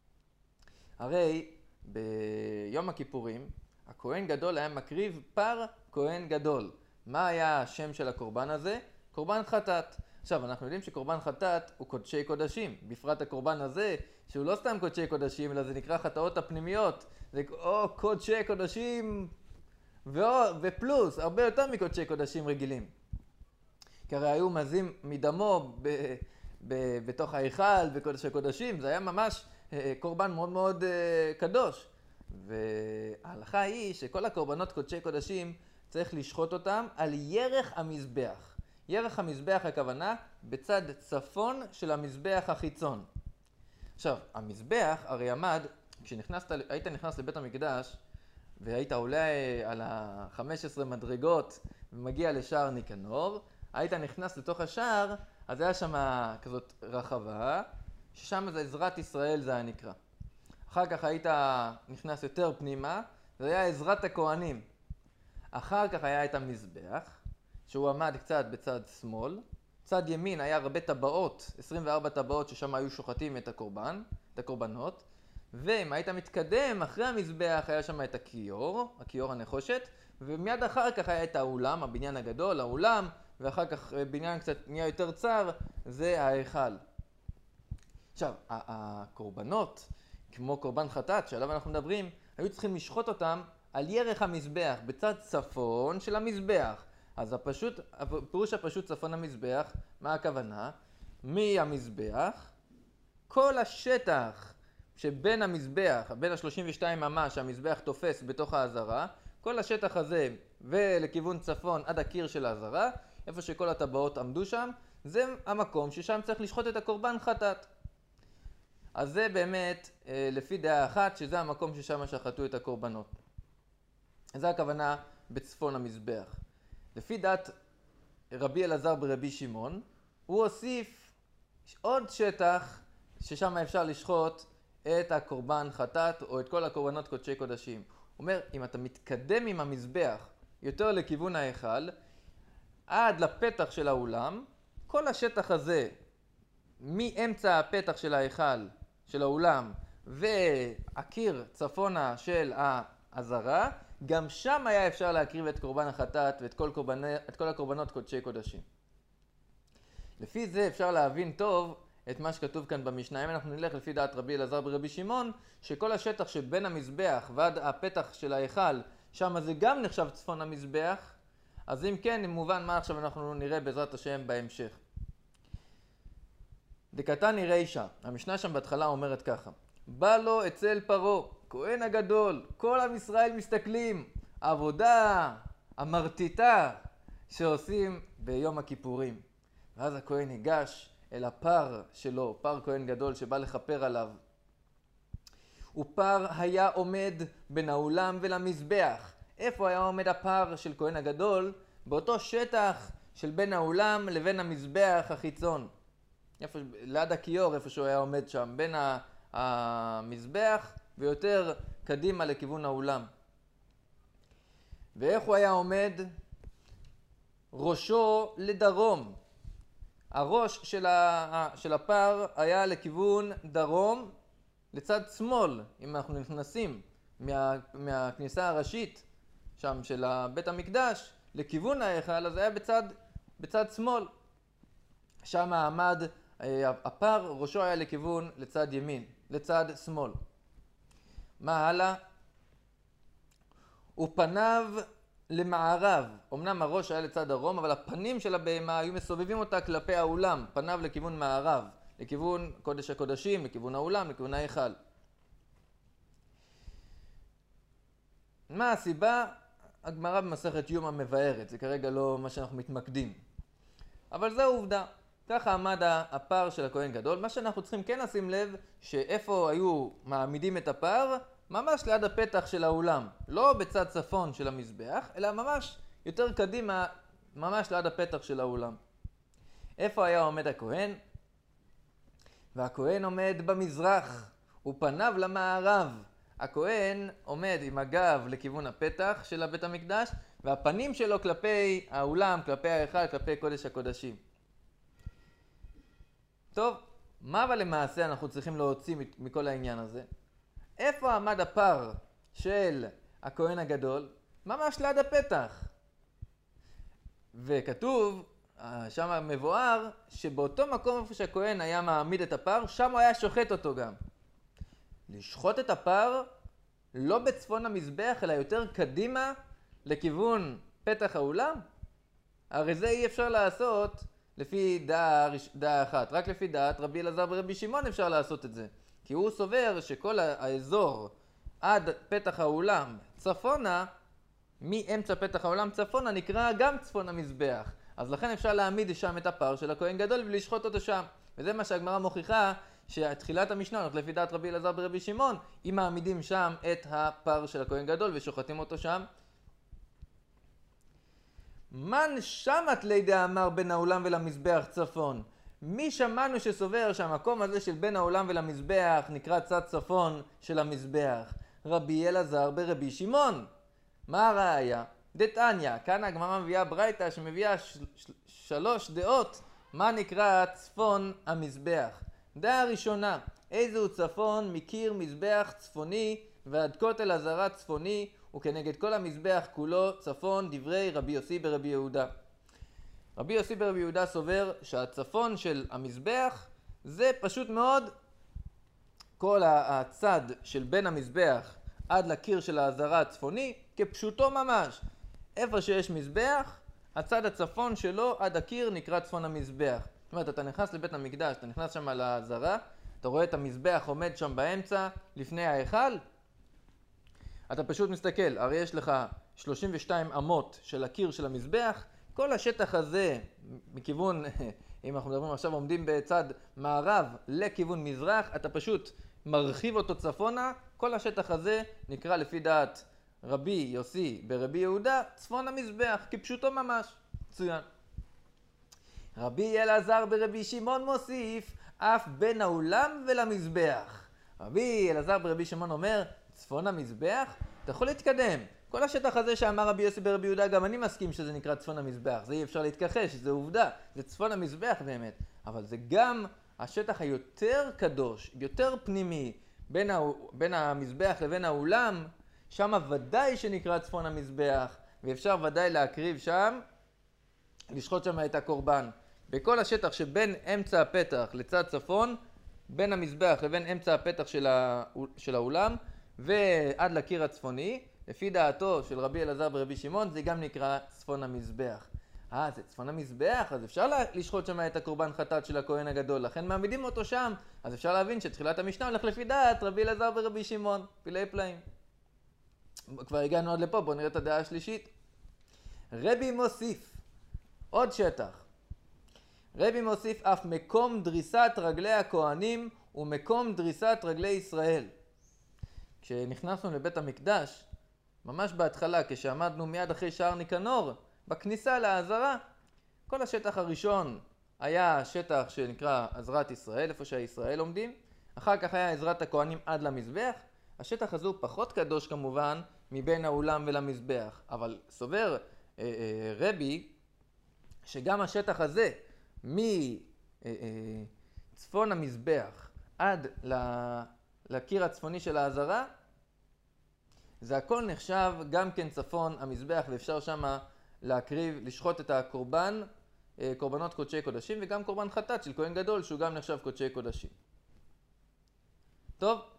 הרי ביום הכיפורים הכהן גדול היה מקריב פר כהן גדול. מה היה השם של הקורבן הזה? קורבן חטאת. עכשיו, אנחנו יודעים שקורבן חטאת הוא קודשי קודשים. בפרט הקורבן הזה, שהוא לא סתם קודשי קודשים, אלא זה נקרא חטאות הפנימיות. זה או קודשי קודשים ואו, ופלוס, הרבה יותר מקודשי קודשים רגילים. כי הרי היו מזים מדמו ב, ב, בתוך ההיכל בקודשי קודשים. זה היה ממש אה, קורבן מאוד מאוד אה, קדוש. וההלכה היא שכל הקורבנות קודשי קודשים צריך לשחוט אותם על ירך המזבח. ירך המזבח הכוונה בצד צפון של המזבח החיצון. עכשיו, המזבח הרי עמד, כשהיית נכנס לבית המקדש והיית עולה על ה-חמש עשרה מדרגות ומגיע לשער ניקנור, היית נכנס לתוך השער, אז היה שם כזאת רחבה, ששם זה עזרת ישראל זה היה נקרא. אחר כך היית נכנס יותר פנימה, זה היה עזרת הכהנים. אחר כך היה את המזבח, שהוא עמד קצת בצד שמאל. צד ימין היה הרבה טבעות, עשרים וארבע טבעות ששם היו שוחטים את הקורבן, את הקורבנות. ואם היית מתקדם אחרי המזבח היה שם את הכיור, הכיור הנחושת, ומיד אחר כך היה את האולם, הבניין הגדול, האולם, ואחר כך בניין קצת נהיה יותר צר, זה ההיכל. עכשיו, הקורבנות, כמו קורבן חטאת, שעליו אנחנו מדברים, היו צריכים לשחוט אותם על ירך המזבח, בצד צפון של המזבח. אז הפשוט, הפירוש הפשוט צפון המזבח, מה הכוונה? מהמזבח, כל השטח שבין המזבח, בין ה-שלושים ושתיים אמה שהמזבח תופס בתוך העזרה, כל השטח הזה ולכיוון צפון עד הקיר של העזרה, איפה שכל הטבעות עמדו שם, זה המקום ששם צריך לשחוט את הקורבן חטאת. אז זה באמת לפי דעה אחת, שזה המקום ששם שחטו את הקורבנות. זו הכוונה בצפון המזבח. לפי דעת רבי אלעזר ברבי שמעון, הוא הוסיף עוד שטח ששם אפשר לשחוט את הקורבן חטאת או את כל הקורבנות קודשי קודשים. הוא אומר, אם אתה מתקדם עם המזבח יותר לכיוון ההיכל, עד לפתח של האולם, כל השטח הזה, מאמצע הפתח של ההיכל, של האולם, והקיר צפונה של העזרה, גם שם היה אפשר להקריב את קורבן החטאת ואת כל, קורבני, את כל הקורבנות קודשי קודשים. לפי זה אפשר להבין טוב את מה שכתוב כאן במשנה. אם אנחנו נלך לפי דעת רבי אלעזר ברבי שמעון, שכל השטח שבין המזבח ועד הפתח של ההיכל, שם זה גם נחשב צפון המזבח, אז אם כן, אם מובן מה עכשיו אנחנו נראה בעזרת השם בהמשך. דקתני רישא, המשנה שם בהתחלה אומרת ככה: בא לו אצל פרעה, כהן הגדול, כל עם ישראל מסתכלים, עבודה המרטיטה שעושים ביום הכיפורים. ואז הכהן ניגש אל הפר שלו, פר כהן גדול שבא לכפר עליו. ופר היה עומד בין האולם ולמזבח. איפה היה עומד הפר של כהן הגדול? באותו שטח של בין האולם לבין המזבח החיצון. איפה, ליד הכיור, איפה שהוא היה עומד שם, בין המזבח ויותר קדימה לכיוון האולם. ואיך הוא היה עומד? ראשו לדרום. הראש של, ה, של הפר היה לכיוון דרום, לצד שמאל, אם אנחנו נכנסים מה, מהכניסה הראשית שם של בית המקדש, לכיוון ההיכל, אז היה בצד, בצד שמאל. שם עמד הפר, ראשו היה לכיוון לצד ימין, לצד שמאל. מה הלאה? ופניו למערב. אמנם הראש היה לצד דרום, אבל הפנים של הבהמה היו מסובבים אותה כלפי האולם, פניו לכיוון מערב, לכיוון קודש הקודשים, לכיוון האולם, לכיוון ההיכל. מה הסיבה? הגמרא במסכת יומא מבארת, זה כרגע לא מה שאנחנו מתמקדים. אבל זו עובדה. ככה עמד הפר של הכהן גדול. מה שאנחנו צריכים כן לשים לב, שאיפה היו מעמידים את הפר, ממש ליד הפתח של האולם. לא בצד צפון של המזבח, אלא ממש יותר קדימה, ממש ליד הפתח של האולם. איפה היה עומד הכהן? והכהן עומד במזרח, ופניו למערב. הכהן עומד עם הגב לכיוון הפתח של הבית המקדש, והפנים שלו כלפי האולם, כלפי ההיכל, כלפי קודש הקודשים. טוב, מה אבל למעשה אנחנו צריכים להוציא מכל העניין הזה? איפה עמד הפר של הכהן הגדול? ממש ליד הפתח. וכתוב, שם מבואר, שבאותו מקום איפה שהכהן היה מעמיד את הפר, שם הוא היה שוחט אותו גם. לשחוט את הפר לא בצפון המזבח, אלא יותר קדימה לכיוון פתח האולם? הרי זה אי אפשר לעשות לפי דעה, דעה אחת. רק לפי דעת רבי אלעזר ברבי שמעון אפשר לעשות את זה. כי הוא סובר שכל האזור עד פתח האולם צפונה, מאמצע פתח האולם צפונה, נקרא גם צפון המזבח. אז לכן אפשר להעמיד שם את הפר של הכהן גדול ולשחוט אותו שם. וזה מה שהגמרא מוכיחה, שתחילת המשנה, לפי דעת רבי אלעזר ברבי שמעון, אם מעמידים שם את הפר של הכהן גדול ושוחטים אותו שם. מן שמת לידי אמר בין האולם ולמזבח צפון. מי שמענו שסובר שהמקום הזה של בין האולם ולמזבח נקרא צד צפון של המזבח? רבי אלעזר ברבי שמעון. מה הראיה? דתניא, כאן הגמרא מביאה ברייתא שמביאה של, של, שלוש דעות מה נקרא צפון המזבח. דעה ראשונה, איזהו צפון? מקיר מזבח צפוני ועד כותל עזרה צפוני, וכנגד כל המזבח כולו צפון, דברי רבי יוסי ברבי יהודה. רבי יוסי ברבי יהודה סובר שהצפון של המזבח זה פשוט מאוד כל הצד של בין המזבח עד לקיר של העזרה הצפוני, כפשוטו ממש. איפה שיש מזבח, הצד הצפון שלו עד הקיר נקרא צפון המזבח. זאת אומרת, אתה נכנס לבית המקדש, אתה נכנס שם לעזרה, אתה רואה את המזבח עומד שם באמצע, לפני ההיכל, אתה פשוט מסתכל, הרי יש לך שלושים ושתיים אמות של הקיר של המזבח, כל השטח הזה, מכיוון, אם אנחנו מדברים עכשיו, עומדים בצד מערב לכיוון מזרח, אתה פשוט מרחיב אותו צפונה, כל השטח הזה נקרא לפי דעת רבי יוסי ברבי יהודה, צפון המזבח, כפשוטו ממש. מצוין. רבי אלעזר ברבי שמעון מוסיף, אף בין האולם ולמזבח. רבי אלעזר ברבי שמעון אומר, צפון המזבח, אתה יכול להתקדם. כל השטח הזה שאמר רבי יוסי ברבי יהודה, גם אני מסכים שזה נקרא צפון המזבח. זה אי אפשר להתכחש, זה עובדה. זה צפון המזבח באמת. אבל זה גם השטח היותר קדוש, יותר פנימי, בין, ה... בין המזבח לבין האולם, שם ודאי שנקרא צפון המזבח, ואפשר ודאי להקריב שם, לשחוט שם את הקורבן. בכל השטח שבין אמצע הפתח לצד צפון, בין המזבח לבין אמצע הפתח של, ה... של האולם, ועד לקיר הצפוני, לפי דעתו של רבי אלעזר ברבי שמעון, זה גם נקרא צפון המזבח. אה, זה צפון המזבח, אז אפשר לשחוט שם את הקורבן חטאת של הכהן הגדול, לכן מעמידים אותו שם, אז אפשר להבין שתחילת המשנה הולך לפי דעת רבי אלעזר ברבי שמעון, פילי פלאים. כבר הגענו עד לפה, בואו נראה את הדעה השלישית. רבי מוסיף, עוד שטח. רבי מוסיף אף מקום דריסת רגלי הכהנים ומקום דריסת רגלי ישראל. כשנכנסנו לבית המקדש, ממש בהתחלה, כשעמדנו מיד אחרי שער ניקנור, בכניסה לעזרה, כל השטח הראשון היה שטח שנקרא עזרת ישראל, איפה שהישראל עומדים, אחר כך היה עזרת הכהנים עד למזבח. השטח הזו פחות קדוש כמובן מבין האולם ולמזבח, אבל סובר אה, אה, רבי שגם השטח הזה מצפון המזבח עד לקיר הצפוני של העזרה, זה הכל נחשב גם כן צפון המזבח, ואפשר שם להקריב, לשחוט את הקורבן, קורבנות קודשי קודשים, וגם קורבן חטאת של כהן גדול שהוא גם נחשב קודשי קודשים. טוב,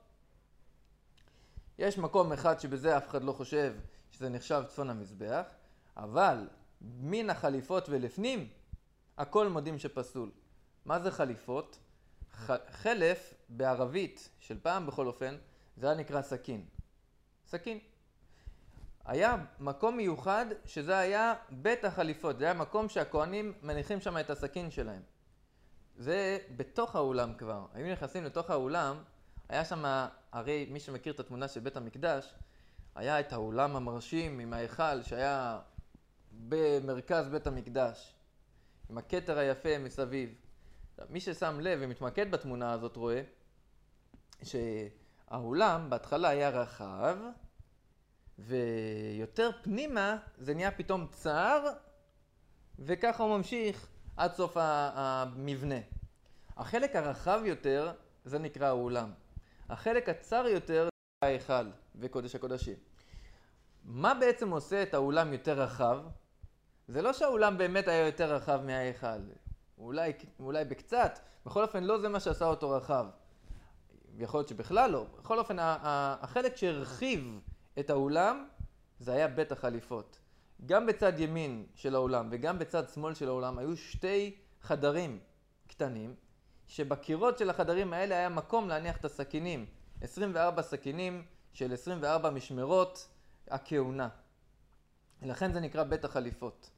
יש מקום אחד שבזה אף אחד לא חושב שזה נחשב צפון המזבח, אבל מן החליפות ולפנים הכל מודים שפסול. מה זה חליפות? חלף בערבית של פעם בכל אופן זה היה נקרא סכין. סכין. היה מקום מיוחד שזה היה בית החליפות, זה היה מקום שהכהנים מניחים שם את הסכין שלהם. זה בתוך האולם כבר. היו נכנסים לתוך האולם, היה שם, הרי מי שמכיר את התמונה של בית המקדש, היה את האולם המרשים עם ההיכל שהיה במרכז בית המקדש, עם הכתר היפה מסביב. מי ששם לב ומתמקד בתמונה הזאת רואה שהאולם בהתחלה היה רחב, ויותר פנימה זה נהיה פתאום צר, וככה הוא ממשיך עד סוף המבנה. החלק הרחב יותר זה נקרא האולם. החלק הצר יותר זה ההיכל וקודש הקודשים. מה בעצם עושה את האולם יותר רחב? זה לא שהאולם באמת היה יותר רחב מההיכל. אולי, אולי בקצת, בכל אופן לא זה מה שעשה אותו רחב. יכול להיות שבכלל לא. בכל אופן, החלק שהרחיב את האולם זה היה בית החליפות. גם בצד ימין של האולם וגם בצד שמאל של האולם היו שתי חדרים קטנים, שבקירות של החדרים האלה היה מקום להניח את הסכינים. עשרים וארבע סכינים של עשרים וארבע משמרות הכהונה. לכן זה נקרא בית החליפות.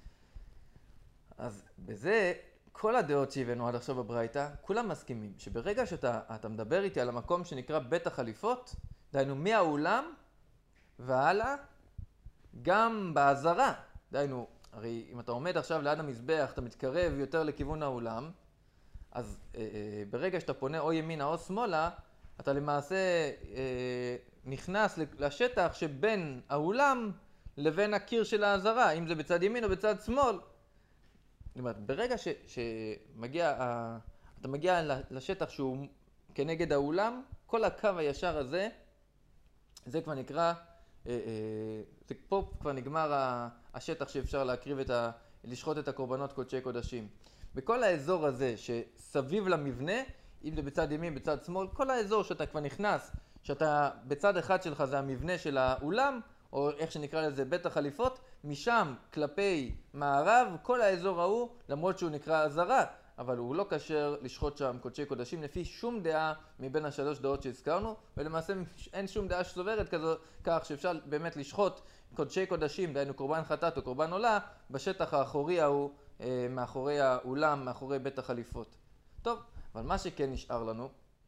אז בזה כל הדעות שהבאנו עד עכשיו בברייתא, כולם מסכימים שברגע שאתה אתה מדבר איתי על המקום שנקרא בית החליפות, דהיינו מהאולם והלאה, גם בעזרה, דהיינו, הרי אם אתה עומד עכשיו ליד המזבח, אתה מתקרב יותר לכיוון האולם, אז אה, אה, ברגע שאתה פונה או ימינה או שמאלה, אתה למעשה אה, נכנס לשטח שבין האולם לבין הקיר של העזרה, אם זה בצד ימין או בצד שמאל. זאת אומרת, ברגע ש, שמגיע, ה, אתה מגיע לשטח שהוא כנגד האולם, כל הקו הישר הזה, זה כבר נקרא, זה פה כבר נגמר השטח שאפשר להקריב את ה, לשחוט את הקורבנות קודשי קודשים. בכל האזור הזה שסביב למבנה, אם זה בצד ימין, בצד שמאל, כל האזור שאתה כבר נכנס, שאתה בצד אחד שלך זה המבנה של האולם, או איך שנקרא לזה בית החליפות, משם כלפי מערב, כל האזור ההוא, למרות שהוא נקרא עזרה, אבל הוא לא כשר לשחוט שם קודשי קודשים לפי שום דעה מבין השלוש דעות שהזכרנו, ולמעשה אין שום דעה שסוברת כזו, כך שאפשר באמת לשחוט קודשי קודשים, דהיינו קורבן חטאת או קורבן עולה, בשטח האחורי ההוא, אה, מאחורי האולם, מאחורי בית החליפות. טוב, אבל מה שכן נשאר לנו,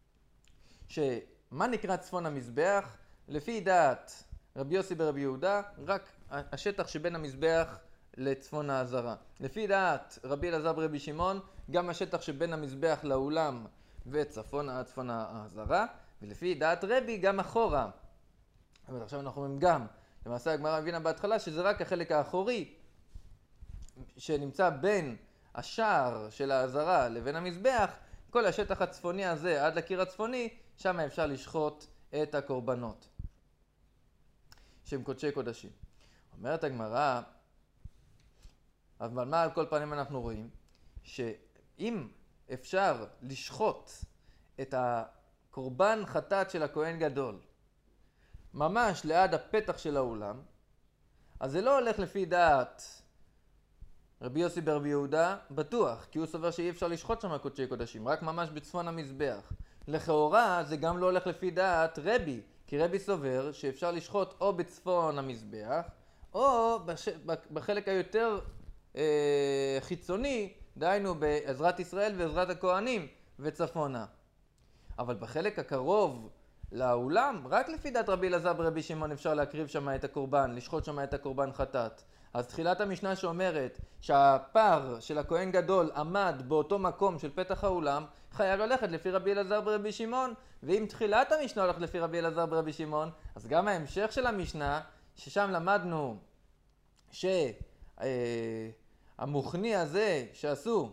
שמה נקרא צפון המזבח? לפי דעת רבי יוסי ברבי יהודה, רק השטח שבין המזבח לצפון העזרה. לפי דעת רבי אלעזר ברבי שמעון, גם השטח שבין המזבח לאולם וצפון צפון העזרה, ולפי דעת רבי גם אחורה. אבל עכשיו אנחנו אומרים גם, למעשה הגמרא הבינה בהתחלה שזה רק החלק האחורי שנמצא בין השער של העזרה לבין המזבח, כל השטח הצפוני הזה עד לקיר הצפוני, שם אפשר לשחוט את הקורבנות שהם קודשי קודשים. אומרת הגמרא, אבל מה על כל פנים אנחנו רואים? שאם אפשר לשחוט את הקורבן חטאת של הכהן גדול ממש ליד הפתח של האולם, אז זה לא הולך לפי דעת רבי יוסי ברבי יהודה בטוח, כי הוא סובר שאי אפשר לשחוט שם קודשי קודשים, רק ממש בצפון המזבח. לכאורה זה גם לא הולך לפי דעת רבי, כי רבי סובר שאפשר לשחוט או בצפון המזבח, או בש... בחלק היותר אה, חיצוני, דהיינו בעזרת ישראל ועזרת הכהנים וצפונה. אבל בחלק הקרוב לאולם, רק לפי דעת רבי אלעזר ברבי שמעון אפשר להקריב שם את הקורבן, לשחוט שם את הקורבן חטאת. אז תחילת המשנה שאומרת שהפר של הכהן גדול עמד באותו מקום של פתח האולם, חייב ללכת לפי רבי אלעזר ברבי שמעון, ואם תחילת המשנה הולכת לפי רבי אלעזר ברבי שמעון, אז גם ההמשך של המשנה, ששם למדנו שהמוכני הזה שעשו,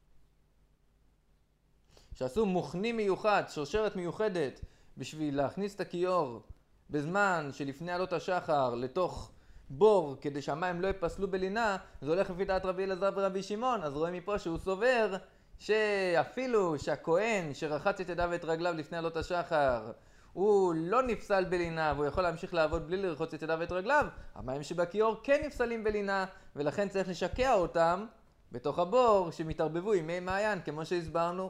שעשו מוכני מיוחד, שרשרת מיוחדת, בשביל להכניס את הכיור בזמן שלפני עלות השחר לתוך בור, כדי שהמים לא יפסלו בלינה, זה הולך לפי דעת רבי אלעזר ברבי שמעון. אז רואים מפה שהוא סובר שאפילו שהכהן שרחץ את ידיו ואת רגליו לפני עלות השחר הוא לא נפסל בלינה והוא יכול להמשיך לעבוד בלי לרחוץ את ידיו ואת רגליו, המים שבכיור כן נפסלים בלינה, ולכן צריך לשקע אותם בתוך הבור שמתערבבו עם מי מעיין, כמו שהסברנו.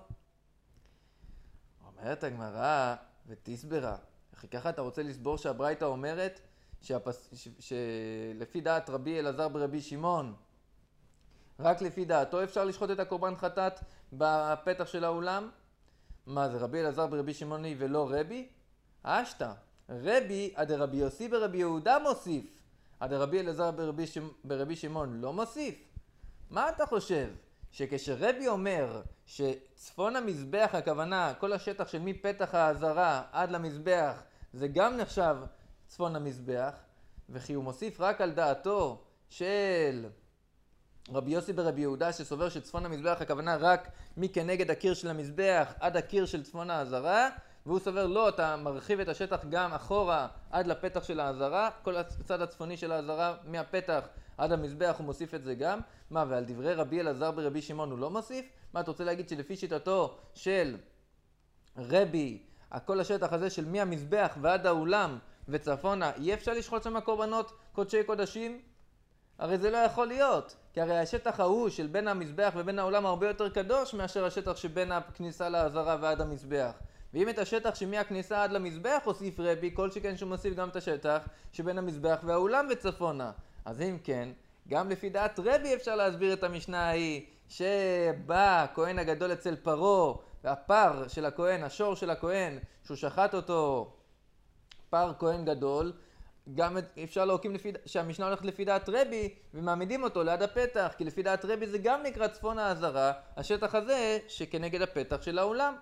אומרת הגמרא ותסברה, אחרי ככה אתה רוצה לסבור שהברייתא אומרת שהפס... ש... שלפי דעת רבי אלעזר ברבי שמעון, רק לפי דעתו אפשר לשחוט את הקורבן חטאת בפתח של האולם? מה זה, רבי אלעזר ברבי שמעוני ולא רבי? אשתא, רבי עד רבי יוסי ברבי יהודה מוסיף, עד רבי אלעזר ברבי, ש... ברבי שמעון לא מוסיף. מה אתה חושב? שכשרבי אומר שצפון המזבח, הכוונה כל השטח של מפתח העזרה עד למזבח, זה גם נחשב צפון המזבח, וכי הוא מוסיף רק על דעתו של רבי יוסי ברבי יהודה שסובר שצפון המזבח הכוונה רק מכנגד הקיר של המזבח עד הקיר של צפון העזרה, והוא סובר לא, אתה מרחיב את השטח גם אחורה עד לפתח של העזרה, כל הצד הצפוני של העזרה מהפתח עד המזבח הוא מוסיף את זה גם. מה, ועל דברי רבי אלעזר ברבי שמעון הוא לא מוסיף? מה, אתה רוצה להגיד שלפי שיטתו של רבי, כל השטח הזה של מהמזבח ועד האולם וצפונה, אי אפשר לשחוט שם קורבנות קודשי קודשים? הרי זה לא יכול להיות, כי הרי השטח ההוא של בין המזבח ובין העולם הרבה יותר קדוש מאשר השטח שבין הכניסה לעזרה ועד המזבח. ואם את השטח שמהכניסה עד למזבח הוסיף רבי, כל שכן שהוא מוסיף גם את השטח שבין המזבח והאולם וצפונה. אז אם כן, גם לפי דעת רבי אפשר להסביר את המשנה ההיא, שבא הכהן הגדול אצל פרו, והפר של הכהן, השור של הכהן, שהוא שחט אותו, פר כהן גדול, גם אפשר להוקים לפי, שהמשנה הולכת לפי דעת רבי, ומעמידים אותו ליד הפתח, כי לפי דעת רבי זה גם נקרא צפון העזרה, השטח הזה שכנגד הפתח של האולם.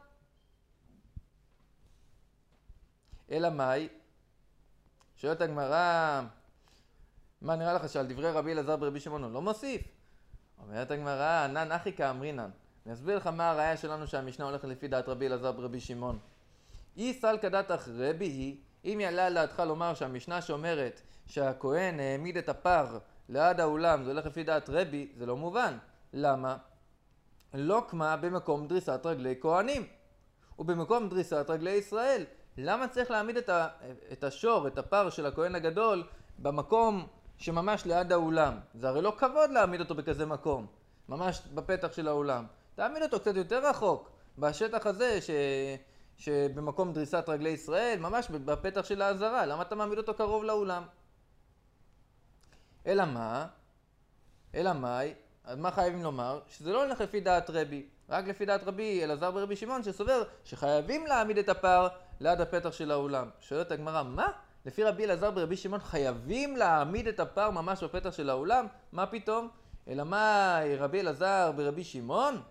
אלא מאי? שואלת הגמרא, מה נראה לך שעל דברי רבי אלעזר ברבי שמעון הוא לא מוסיף? אומרת הגמרא, נן אחי כאמרינן. אני אסביר לך מה הראיה שלנו שהמשנה הולכת לפי דעת רבי אלעזר ברבי שמעון. אי סלקא דתך רבי היא, אם יעלה לידך לומר שהמשנה שאומרת שהכהן העמיד את הפר ליד האולם, זה הולך לפי דעת רבי, זה לא מובן. למה? לא כמה במקום דריסת רגלי כהנים. ובמקום דריסת רגלי ישראל. למה צריך להעמיד את, ה, את השור, את הפר של הכהן הגדול, במקום שממש ליד האולם? זה הרי לא כבוד להעמיד אותו בכזה מקום, ממש בפתח של האולם. תעמיד אותו קצת יותר רחוק, בשטח הזה ש, שבמקום דריסת רגלי ישראל, ממש בפתח של העזרה. למה אתה מעמיד אותו קרוב לאולם? אלא מה? אלא מאי? אז מה חייבים לומר? שזה לא הולך לפי דעת רבי, רק לפי דעת רבי אלעזר ברבי שמעון, שסובר שחייבים להעמיד את הפר ליד הפתח של האולם. שואלת הגמרא, מה? לפי רבי אלעזר ברבי שמעון חייבים להעמיד את הפר ממש בפתח של האולם? מה פתאום? אלא מה, רבי אלעזר ברבי שמעון?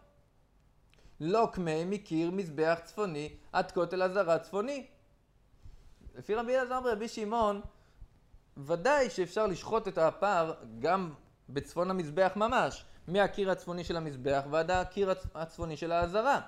לא כמי מקיר מזבח צפוני עד כותל עזרה צפוני. לפי רבי אלעזר ברבי שמעון, ודאי שאפשר לשחוט את הפר גם בצפון המזבח ממש, מהקיר הצפוני של המזבח ועד הקיר הצפוני של העזרה.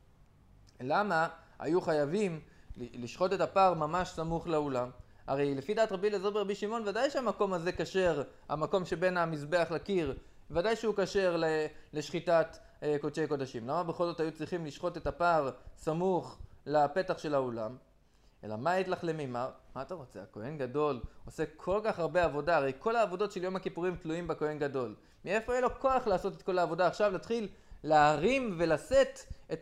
למה היו חייבים לשחוט את הפר ממש סמוך לאולם? הרי לפי דעת רבי אלעזר ברבי שמעון ודאי שהמקום הזה כשר, המקום שבין המזבח לקיר, ודאי שהוא כשר לשחיטת קודשי קודשים. למה בכל זאת היו צריכים לשחוט את הפר סמוך לפתח של האולם? אלא מה היית לך למימר? מה אתה רוצה? הכהן גדול עושה כל כך הרבה עבודה, הרי כל העבודות של יום הכיפורים תלויים בכהן גדול. מאיפה יהיה לו כוח לעשות את כל העבודה? עכשיו להתחיל להרים ולשאת את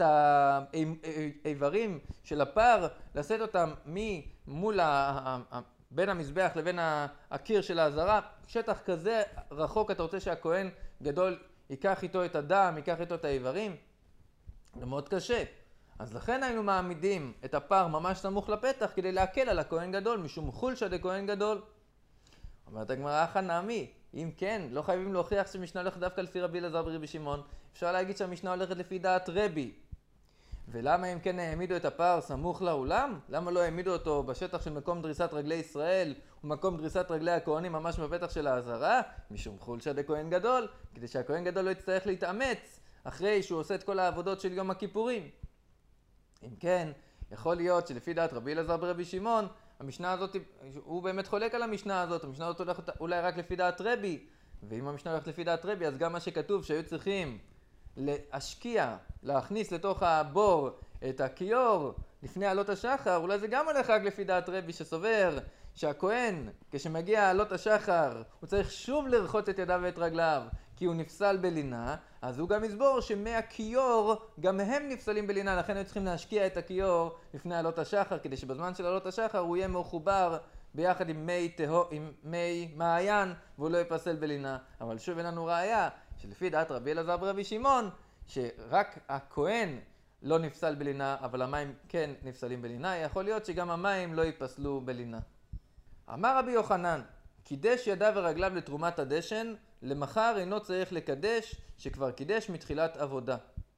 האיברים של הפר, לשאת אותם ממול ה... בין המזבח לבין הקיר של העזרה, שטח כזה רחוק אתה רוצה שהכהן גדול ייקח איתו את הדם, ייקח איתו את האיברים? זה מאוד קשה. אז לכן היינו מעמידים את הפר ממש סמוך לפתח כדי להקל על הכהן גדול, משום חולשא דכהן גדול. אומרת הגמרא, אחא נמי, אם כן, לא חייבים להוכיח שמשנה הולכת דווקא לפי רבי אלעזר ברבי שמעון. אפשר להגיד שהמשנה הולכת לפי דעת רבי. ולמה אם כן העמידו את הפר סמוך לאולם? למה לא העמידו אותו בשטח של מקום דריסת רגלי ישראל ומקום דריסת רגלי הכהנים ממש בפתח של העזרה? משום חולשא דכהן גדול, כדי שהכהן גדול לא יצטרך להתאמץ אחרי שהוא עושה את כל העבודות של יום הכיפורים. אם כן, יכול להיות שלפי דעת רבי אלעזר ברבי שמעון, המשנה הזאת, הוא באמת חולק על המשנה הזאת, המשנה הזאת הולכת אולי רק לפי דעת רבי, ואם המשנה הולכת לפי דעת רבי, אז גם מה שכתוב שהיו צריכים להשקיע, להכניס לתוך הבור את הכיור לפני עלות השחר, אולי זה גם הולך רק לפי דעת רבי שסובר שהכהן, כשמגיע עלות השחר, הוא צריך שוב לרחוץ את ידיו ואת רגליו, כי הוא נפסל בלינה, אז הוא גם יסבור שמהכיור גם הם נפסלים בלינה, לכן הם צריכים להשקיע את הכיור לפני עלות השחר, כדי שבזמן של עלות השחר הוא יהיה מחובר ביחד עם מי, תהו, עם מי מעיין, והוא לא יפסל בלינה. אבל שוב אין לנו ראיה שלפי דעת רבי אלעזר ברבי שמעון, שרק הכהן לא נפסל בלינה, אבל המים כן נפסלים בלינה, יכול להיות שגם המים לא ייפסלו בלינה. אמר רבי יוחנן, קידש ידיו ורגליו לתרומת הדשן, למחר אינו צריך לקדש, שכבר קידש מתחילת עבודה.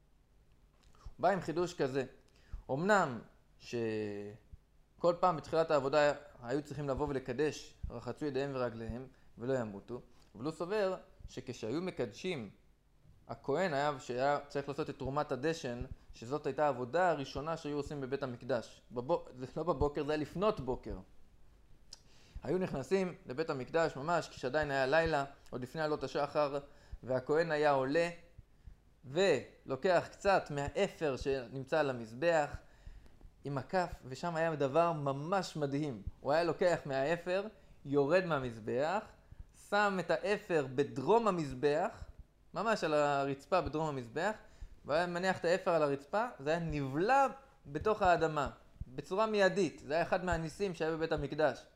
הוא בא עם חידוש כזה. אמנם שכל פעם בתחילת העבודה היו צריכים לבוא ולקדש, רחצו ידיהם ורגליהם ולא ימותו, אבל הוא סובר שכשהיו מקדשים, הכהן היה שהיה צריך לעשות את תרומת הדשן, שזאת הייתה העבודה הראשונה שהיו עושים בבית המקדש. בבוק, זה לא בבוקר, זה היה לפנות בוקר. היו נכנסים לבית המקדש ממש כשעדיין היה לילה, עוד לפני עלות השחר, והכהן היה עולה ולוקח קצת מהאפר שנמצא על המזבח עם הכף, ושם היה דבר ממש מדהים. הוא היה לוקח מהאפר, יורד מהמזבח, שם את האפר בדרום המזבח, ממש על הרצפה בדרום המזבח, והיה מניח את האפר על הרצפה, זה היה נבלע בתוך האדמה, בצורה מיידית. זה היה אחד מהניסים שהיה בבית המקדש.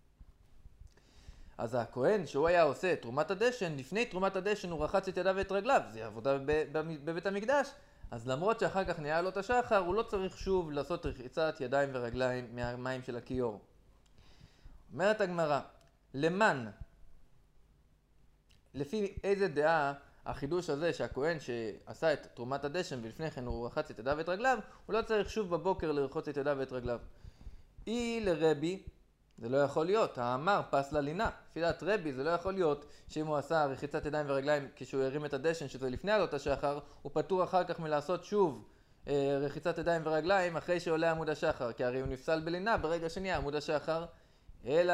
אז הכהן, שהוא היה עושה תרומת הדשן, לפני תרומת הדשן הוא רחץ את ידיו ואת רגליו, זה עבודה בבית המקדש. אז למרות שאחר כך נהיה עלות השחר, הוא לא צריך שוב לעשות רחיצת ידיים ורגליים מהמים של הכיור. אומרת הגמרא, למן, לפי איזה דעה החידוש הזה שהכהן שעשה את תרומת הדשן ולפני כן הוא רחץ את ידיו ואת רגליו, הוא לא צריך שוב בבוקר לרחוץ את ידיו ואת רגליו. אי לרבי, זה לא יכול להיות, האמר פס ללינה. לפי דעת רבי זה לא יכול להיות שאם הוא עשה רחיצת ידיים ורגליים כשהוא הרים את הדשן שזה לפני עלות השחר, הוא פטור אחר כך מלעשות שוב אה, רחיצת ידיים ורגליים אחרי שעולה עמוד השחר, כי הרי הוא נפסל בלינה ברגע שנהיה עמוד השחר. אלא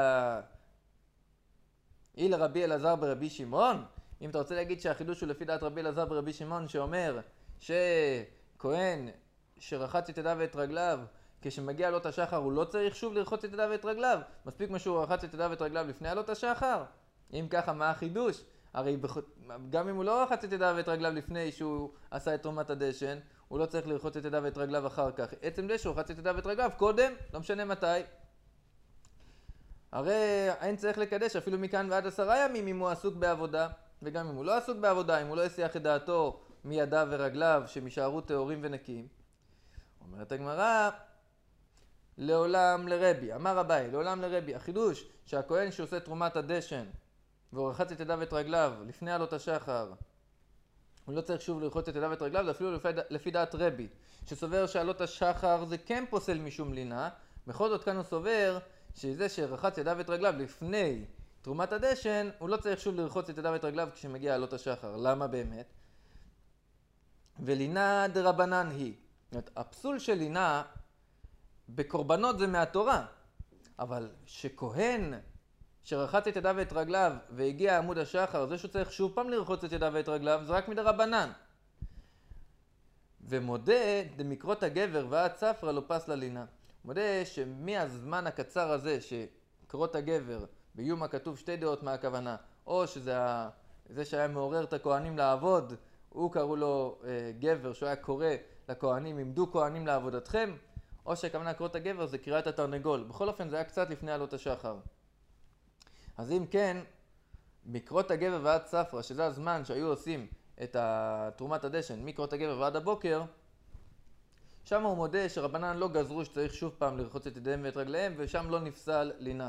אי לרבי אלעזר ברבי שמעון, אם אתה רוצה להגיד שהחידוש הוא לפי דעת רבי אלעזר ברבי שמעון שאומר שכהן שרחץ את ידיו ואת רגליו, כשמגיע עלות השחר הוא לא צריך שוב לרחוץ את ידיו ואת רגליו? מספיק מה שהוא רחץ את ידיו ואת רגליו לפני עלות השחר? אם ככה, מה החידוש? הרי גם אם הוא לא רחץ את ידיו ואת רגליו לפני שהוא עשה את תרומת הדשן, הוא לא צריך לרחוץ את ידיו ואת רגליו אחר כך. עצם זה שהוא רחץ את ידיו ואת רגליו קודם, לא משנה מתי. הרי אין צריך לקדש אפילו מכאן ועד עשרה ימים אם הוא עסוק בעבודה, וגם אם הוא לא עסוק בעבודה, אם הוא לא יסיח את דעתו מידיו ורגליו שהם יישארו טהורים ונקיים. אומרת הגמרא, לעולם לרבי, אמר אביי, לעולם לרבי, החידוש שהכהן שעושה תרומת הדשן והוא רחץ את ידיו ואת רגליו לפני עלות השחר, הוא לא צריך שוב לרחוץ את ידיו ואת רגליו, זה אפילו לפי, לפי דעת רבי, שסובר שעלות השחר זה כן פוסל משום לינה. בכל זאת כאן הוא סובר שזה שרחץ ידיו ואת רגליו לפני תרומת הדשן, הוא לא צריך שוב לרחוץ את ידיו ואת רגליו כשמגיע עלות השחר. למה באמת? ולינה דרבנן היא. הפסול של לינה בקורבנות זה מהתורה, אבל שכהן שרחץ את ידיו ואת רגליו והגיע עמוד השחר, זה שהוא צריך שוב פעם לרחוץ את ידיו ואת רגליו, זה רק מדרבנן. ומודה דמקרות הגבר ועד ספרא לא פס ללינה. מודה שמהזמן הקצר הזה שקרות הגבר, ביומא כתוב שתי דעות מה הכוונה, או שזה ה... זה שהיה מעורר את הכהנים לעבוד, הוא קראו לו אה, גבר, שהוא היה קורא לכהנים, עמדו כהנים לעבודתכם, או שהכוונה קרות הגבר זה קריאת התרנגול. בכל אופן זה היה קצת לפני עלות השחר. אז אם כן, מקרות הגבר ועד ספרא, שזה הזמן שהיו עושים את תרומת הדשן, מקרות הגבר ועד הבוקר, שם הוא מודה שרבנן לא גזרו שצריך שוב פעם לרחוץ את ידיהם ואת רגליהם, ושם לא נפסל לינה.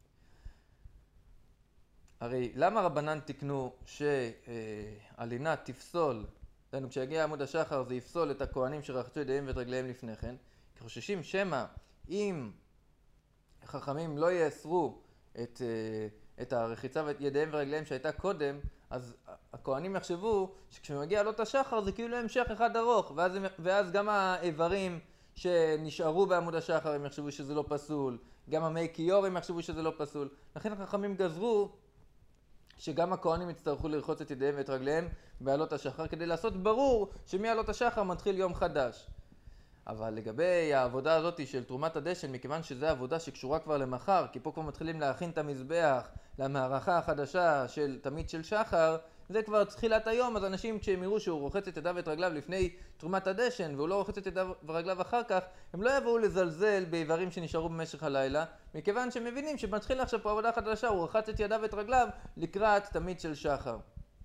הרי למה רבנן תקנו שהלינה תפסול, דהיינו כשיגיע עמוד השחר זה יפסול את הכהנים שרחצו ידיהם ואת רגליהם לפני כן? כי חוששים שמא אם חכמים לא יאסרו את, את הרחיצה ואת ידיהם ורגליהם שהייתה קודם, אז הכהנים יחשבו שכשמגיע עלות השחר זה כאילו המשך אחד ארוך, ואז, ואז גם האיברים שנשארו בעמוד השחר הם יחשבו שזה לא פסול, גם המי כיור הם יחשבו שזה לא פסול. לכן החכמים גזרו שגם הכהנים יצטרכו לרחוץ את ידיהם ואת רגליהם בעלות השחר, כדי לעשות ברור שמעלות השחר מתחיל יום חדש. אבל לגבי העבודה הזאת של תרומת הדשן, מכיוון שזו עבודה שקשורה כבר למחר, כי פה כבר מתחילים להכין את המזבח למערכה החדשה של תמיד של שחר, זה כבר תחילת היום, אז אנשים כשהם יראו שהוא רוחץ את ידיו ואת רגליו לפני תרומת הדשן, והוא לא רוחץ את ידיו ורגליו אחר כך, הם לא יבואו לזלזל באיברים שנשארו במשך הלילה, מכיוון שהם מבינים שמתחיל עכשיו פה עבודה חדשה, הוא רוחץ את ידיו ואת רגליו לקראת תמיד של שחר.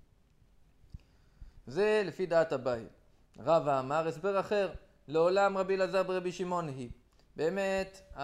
זה לפי דעת אביי. רבא אמר הסבר אחר, לעולם רבי אלעזר ברבי שמעון היא. באמת,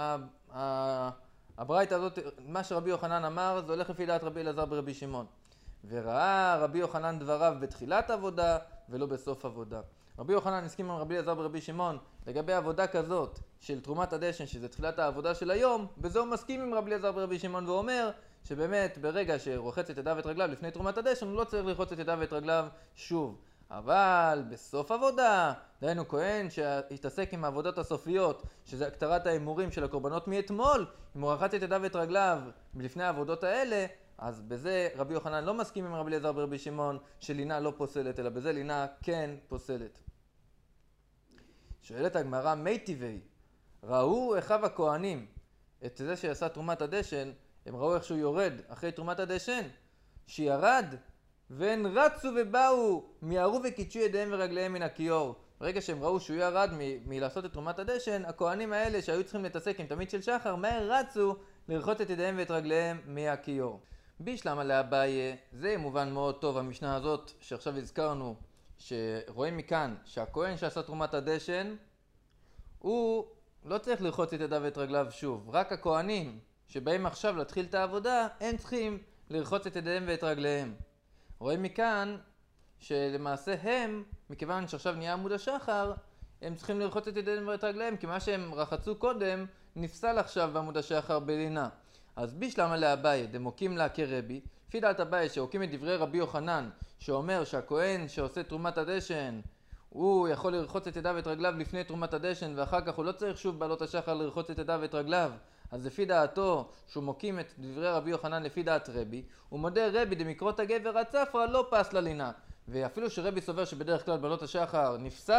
הברייתא הזאת, מה שרבי יוחנן אמר, זה הולך לפי דעת רבי אלעזר ברבי שמעון. וראה רבי יוחנן דבריו בתחילת עבודה ולא בסוף עבודה. רבי יוחנן הסכים עם רבי אלעזר ברבי שמעון לגבי עבודה כזאת של תרומת הדשן, שזה תחילת העבודה של היום, בזה הוא מסכים עם רבי אלעזר ברבי שמעון ואומר שבאמת ברגע שרוחץ את ידיו ואת רגליו לפני תרומת הדשן, הוא לא צריך לרחוץ את ידיו ואת רגליו שוב. אבל בסוף עבודה, דהיינו כהן שהתעסק עם העבודות הסופיות, שזה הקטרת האמורים של הקורבנות מאתמול, אם הוא רחץ את ידיו ואת רגליו לפני העבודות האלה, אז בזה רבי יוחנן לא מסכים עם רבי אלעזר ברבי שמעון שלינה לא פוסלת, אלא בזה לינה כן פוסלת. שואלת הגמרא, מי טבעי, ראו אחיו הכהנים את זה שעשה תרומת הדשן, הם ראו איך שהוא יורד אחרי תרומת הדשן, שירד, והן רצו ובאו, מיהרו וקידשו ידיהם ורגליהם מן הכיור. ברגע שהם ראו שהוא ירד מ- מלעשות את תרומת הדשן, הכהנים האלה שהיו צריכים להתעסק עם תמיד של שחר, מהר רצו לרחוץ את ידיהם ואת רגליהם מהכיור. בישלמה לאביי, זה מובן מאוד טוב, המשנה הזאת שעכשיו הזכרנו, שרואים מכאן שהכהן שעשה תרומת הדשן, הוא לא צריך לרחוץ את ידיו ואת רגליו שוב. רק הכהנים שבאים עכשיו להתחיל את העבודה, הם צריכים לרחוץ את ידיהם ואת רגליהם. רואים מכאן שלמעשה הם, מכיוון שעכשיו נהיה עמוד השחר, הם צריכים לרחוץ את ידיהם ואת רגליהם, כי מה שהם רחצו קודם נפסל עכשיו בעמוד השחר בלינה. אז בישלמה לאביי, דמוקים לה כרבי, לפי דעת אביי שהוקים את דברי רבי יוחנן, שאומר שהכהן שעושה תרומת הדשן, הוא יכול לרחוץ את ידיו ואת רגליו לפני תרומת הדשן, ואחר כך הוא לא צריך שוב בעלות השחר לרחוץ את ידיו ואת רגליו. אז לפי דעתו, שהוא מוקים את דברי רבי יוחנן לפי דעת רבי, הוא מודה רבי דמקרות הגבר עד ספרא לא פס ללינה. ואפילו שרבי סובר שבדרך כלל בעלות השחר נפסל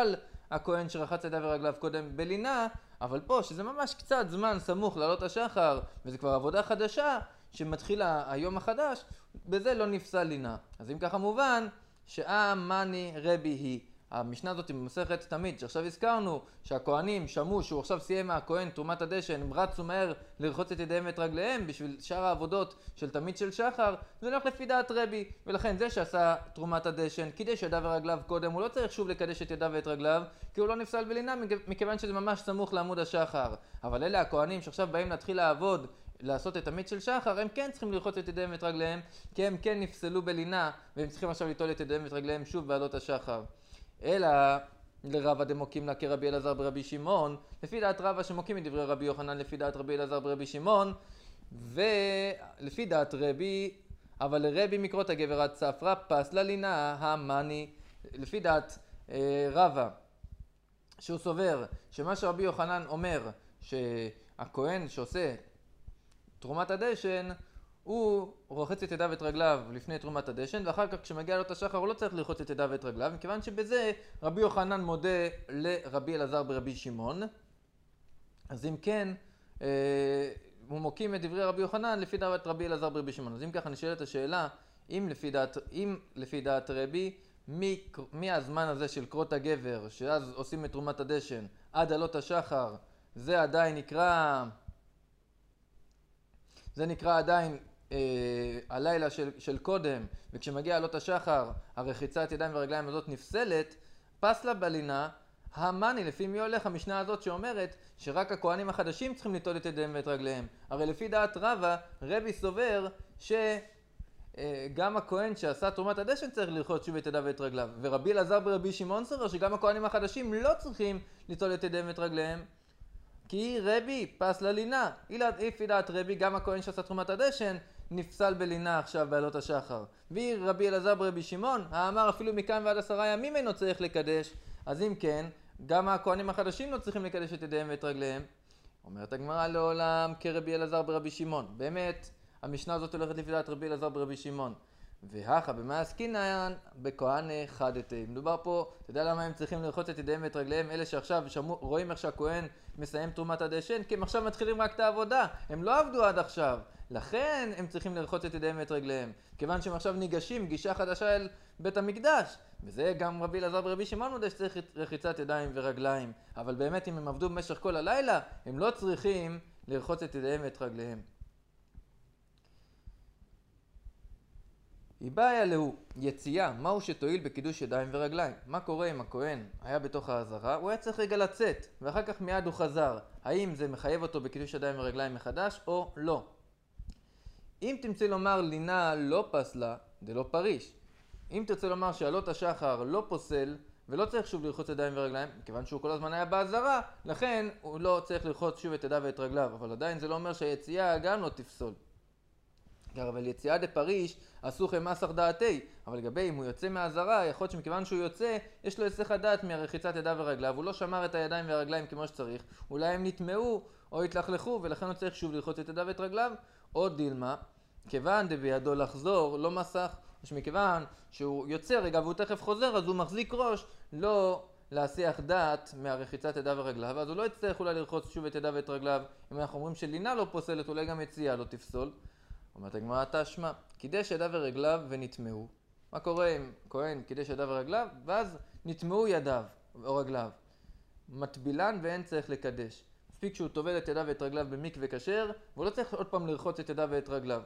הכהן שרחץ ידיו ורגליו קודם בלינה, אבל פה, שזה ממש קצת זמן סמוך לעלות השחר, וזה כבר עבודה חדשה, שמתחיל היום החדש, בזה לא נפסל לינה. אז אם ככה מובן, שאמני רבי היא. המשנה הזאת במסכת תמיד, שעכשיו הזכרנו שהכהנים שמעו שהוא עכשיו סיים מהכהן תרומת הדשן, הם רצו מהר לרחוץ את ידיהם ואת רגליהם בשביל שאר העבודות של תמיד של שחר, זה הולך לפי דעת רבי, ולכן זה שעשה תרומת הדשן, קידש ידיו ורגליו קודם, הוא לא צריך שוב לקדש את ידיו ואת רגליו, כי הוא לא נפסל בלינה מכיוון שזה ממש סמוך לעמוד השחר. אבל אלה הכהנים שעכשיו באים להתחיל לעבוד, לעשות את תמיד של שחר, הם כן צריכים לרחוץ את ידיהם ואת רגליהם, כי הם כן נפסלו בלינה, והם צריכים עכשיו ליטול את ידיהם ואת רגליהם שוב בעלות השחר. אלא לרבא דמוקים לה כרבי אלעזר ברבי שמעון, לפי דעת רבא שמוקים את דברי רבי יוחנן לפי דעת רבי אלעזר ברבי שמעון, ולפי דעת רבי, אבל לרבי מקרות הגברת ספרא פסלה לינה המני, לפי דעת אה, רבא, שהוא סובר שמה שרבי יוחנן אומר, שהכהן שעושה תרומת הדשן, הוא רוחץ את ידיו ואת רגליו לפני תרומת הדשן, ואחר כך כשמגיע לו את השחר הוא לא צריך לרחוץ את ידיו ואת רגליו, מכיוון שבזה רבי יוחנן מודה לרבי אלעזר ברבי שמעון. אז אם כן, אה, הוא מוקים את דברי רבי יוחנן לפי דעת רבי אלעזר ברבי שמעון. אז אם ככה נשאלת השאלה, אם לפי דעת, אם לפי דעת רבי, מי, מי הזמן הזה של קרות הגבר, שאז עושים את תרומת הדשן, עד עלות השחר, זה עדיין נקרא... זה נקרא עדיין אה, הלילה של, של קודם, וכשמגיע עלות השחר, הרחיצת ידיים ורגליים הזאת נפסלת, פסלה בלינה, המני, לפי מי הולך המשנה הזאת שאומרת שרק הכהנים החדשים צריכים ליטול את ידיהם ואת רגליהם. הרי לפי דעת רבא, רבי סובר שגם הכהן שעשה תרומת הדשן צריך לרחוץ שוב את ידיו ואת רגליו. ורבי אלעזר ברבי שמעון סובר שגם הכהנים החדשים לא צריכים ליטול את ידיהם ואת רגליהם. כי רבי פסלה לינה, לפי דעת רבי גם הכהן שעשה תרומת הדשן נפסל בלינה עכשיו בעלות השחר. ורבי אלעזר ברבי שמעון האמר אפילו מכאן ועד עשרה ימים אינו צריך לקדש. אז אם כן, גם הכהנים החדשים לא צריכים לקדש את ידיהם ואת רגליהם. אומרת הגמרא לעולם כרבי אלעזר ברבי שמעון. באמת, המשנה הזאת הולכת לפי דעת רבי אלעזר ברבי שמעון. והכה במה עסקינן בכהני חדתי. מדובר פה, אתה יודע למה הם צריכים לרחוץ את ידיהם ואת רגליהם? אלה שעכשיו שמו, רואים איך שהכהן מסיים תרומת הדשן, כי הם עכשיו מתחילים רק את העבודה, הם לא עבדו עד עכשיו, לכן הם צריכים לרחוץ את ידיהם ואת רגליהם, כיוון שהם עכשיו ניגשים גישה חדשה אל בית המקדש. וזה גם רבי אלעזר ברבי שמעון מודה שצריך רחיצת ידיים ורגליים, אבל באמת אם הם עבדו במשך כל הלילה, הם לא צריכים לרחוץ את ידיהם ואת רגליהם. איבאיה להו, יציאה, מהו שתועיל בקידוש ידיים ורגליים? מה קורה אם הכהן היה בתוך העזרה? הוא היה צריך רגע לצאת, ואחר כך מיד הוא חזר. האם זה מחייב אותו בקידוש ידיים ורגליים מחדש או לא? אם תמצא לומר לינה לא פסלה, זה לא פריש. אם תרצה לומר שעלות השחר לא פוסל, ולא צריך שוב לרחוץ ידיים ורגליים, כיוון שהוא כל הזמן היה בעזרה, לכן הוא לא צריך לרחוץ שוב את ידיו ואת רגליו, אבל עדיין זה לא אומר שהיציאה גם לא תפסול. אבל יציאה דפריש אסוך מסך דעתי, אבל לגבי אם הוא יוצא מהעזרה, יכול להיות שמכיוון שהוא יוצא, יש לו היסח הדעת מהרחיצת ידיו ורגליו, הוא לא שמר את הידיים והרגליים כמו שצריך, אולי הם נטמעו או התלכלכו, ולכן הוא צריך שוב לרחוץ את ידיו ואת רגליו, או דילמה, כיוון דבידו לחזור, לא מסך, או שמכיוון שהוא יוצא רגע והוא תכף חוזר, אז הוא מחזיק ראש, לא להסיח דעת מהרחיצת ידיו ורגליו, אז הוא לא יצטרך אולי לרחוץ שוב את ידיו ואת רגליו. אם אנחנו אומרים שלינה לא פוסלת, אולי גם יציאה לא תפסול. אומרת הגמרא תשמע, קידש ידיו ורגליו ונטמעו. מה קורה אם כהן קידש ידיו ורגליו, ואז נטמעו ידיו או רגליו? מטבילן ואין צריך לקדש. מספיק שהוא טובל את ידיו ואת רגליו במקווה כשר, והוא לא צריך עוד פעם לרחוץ את ידיו ואת רגליו.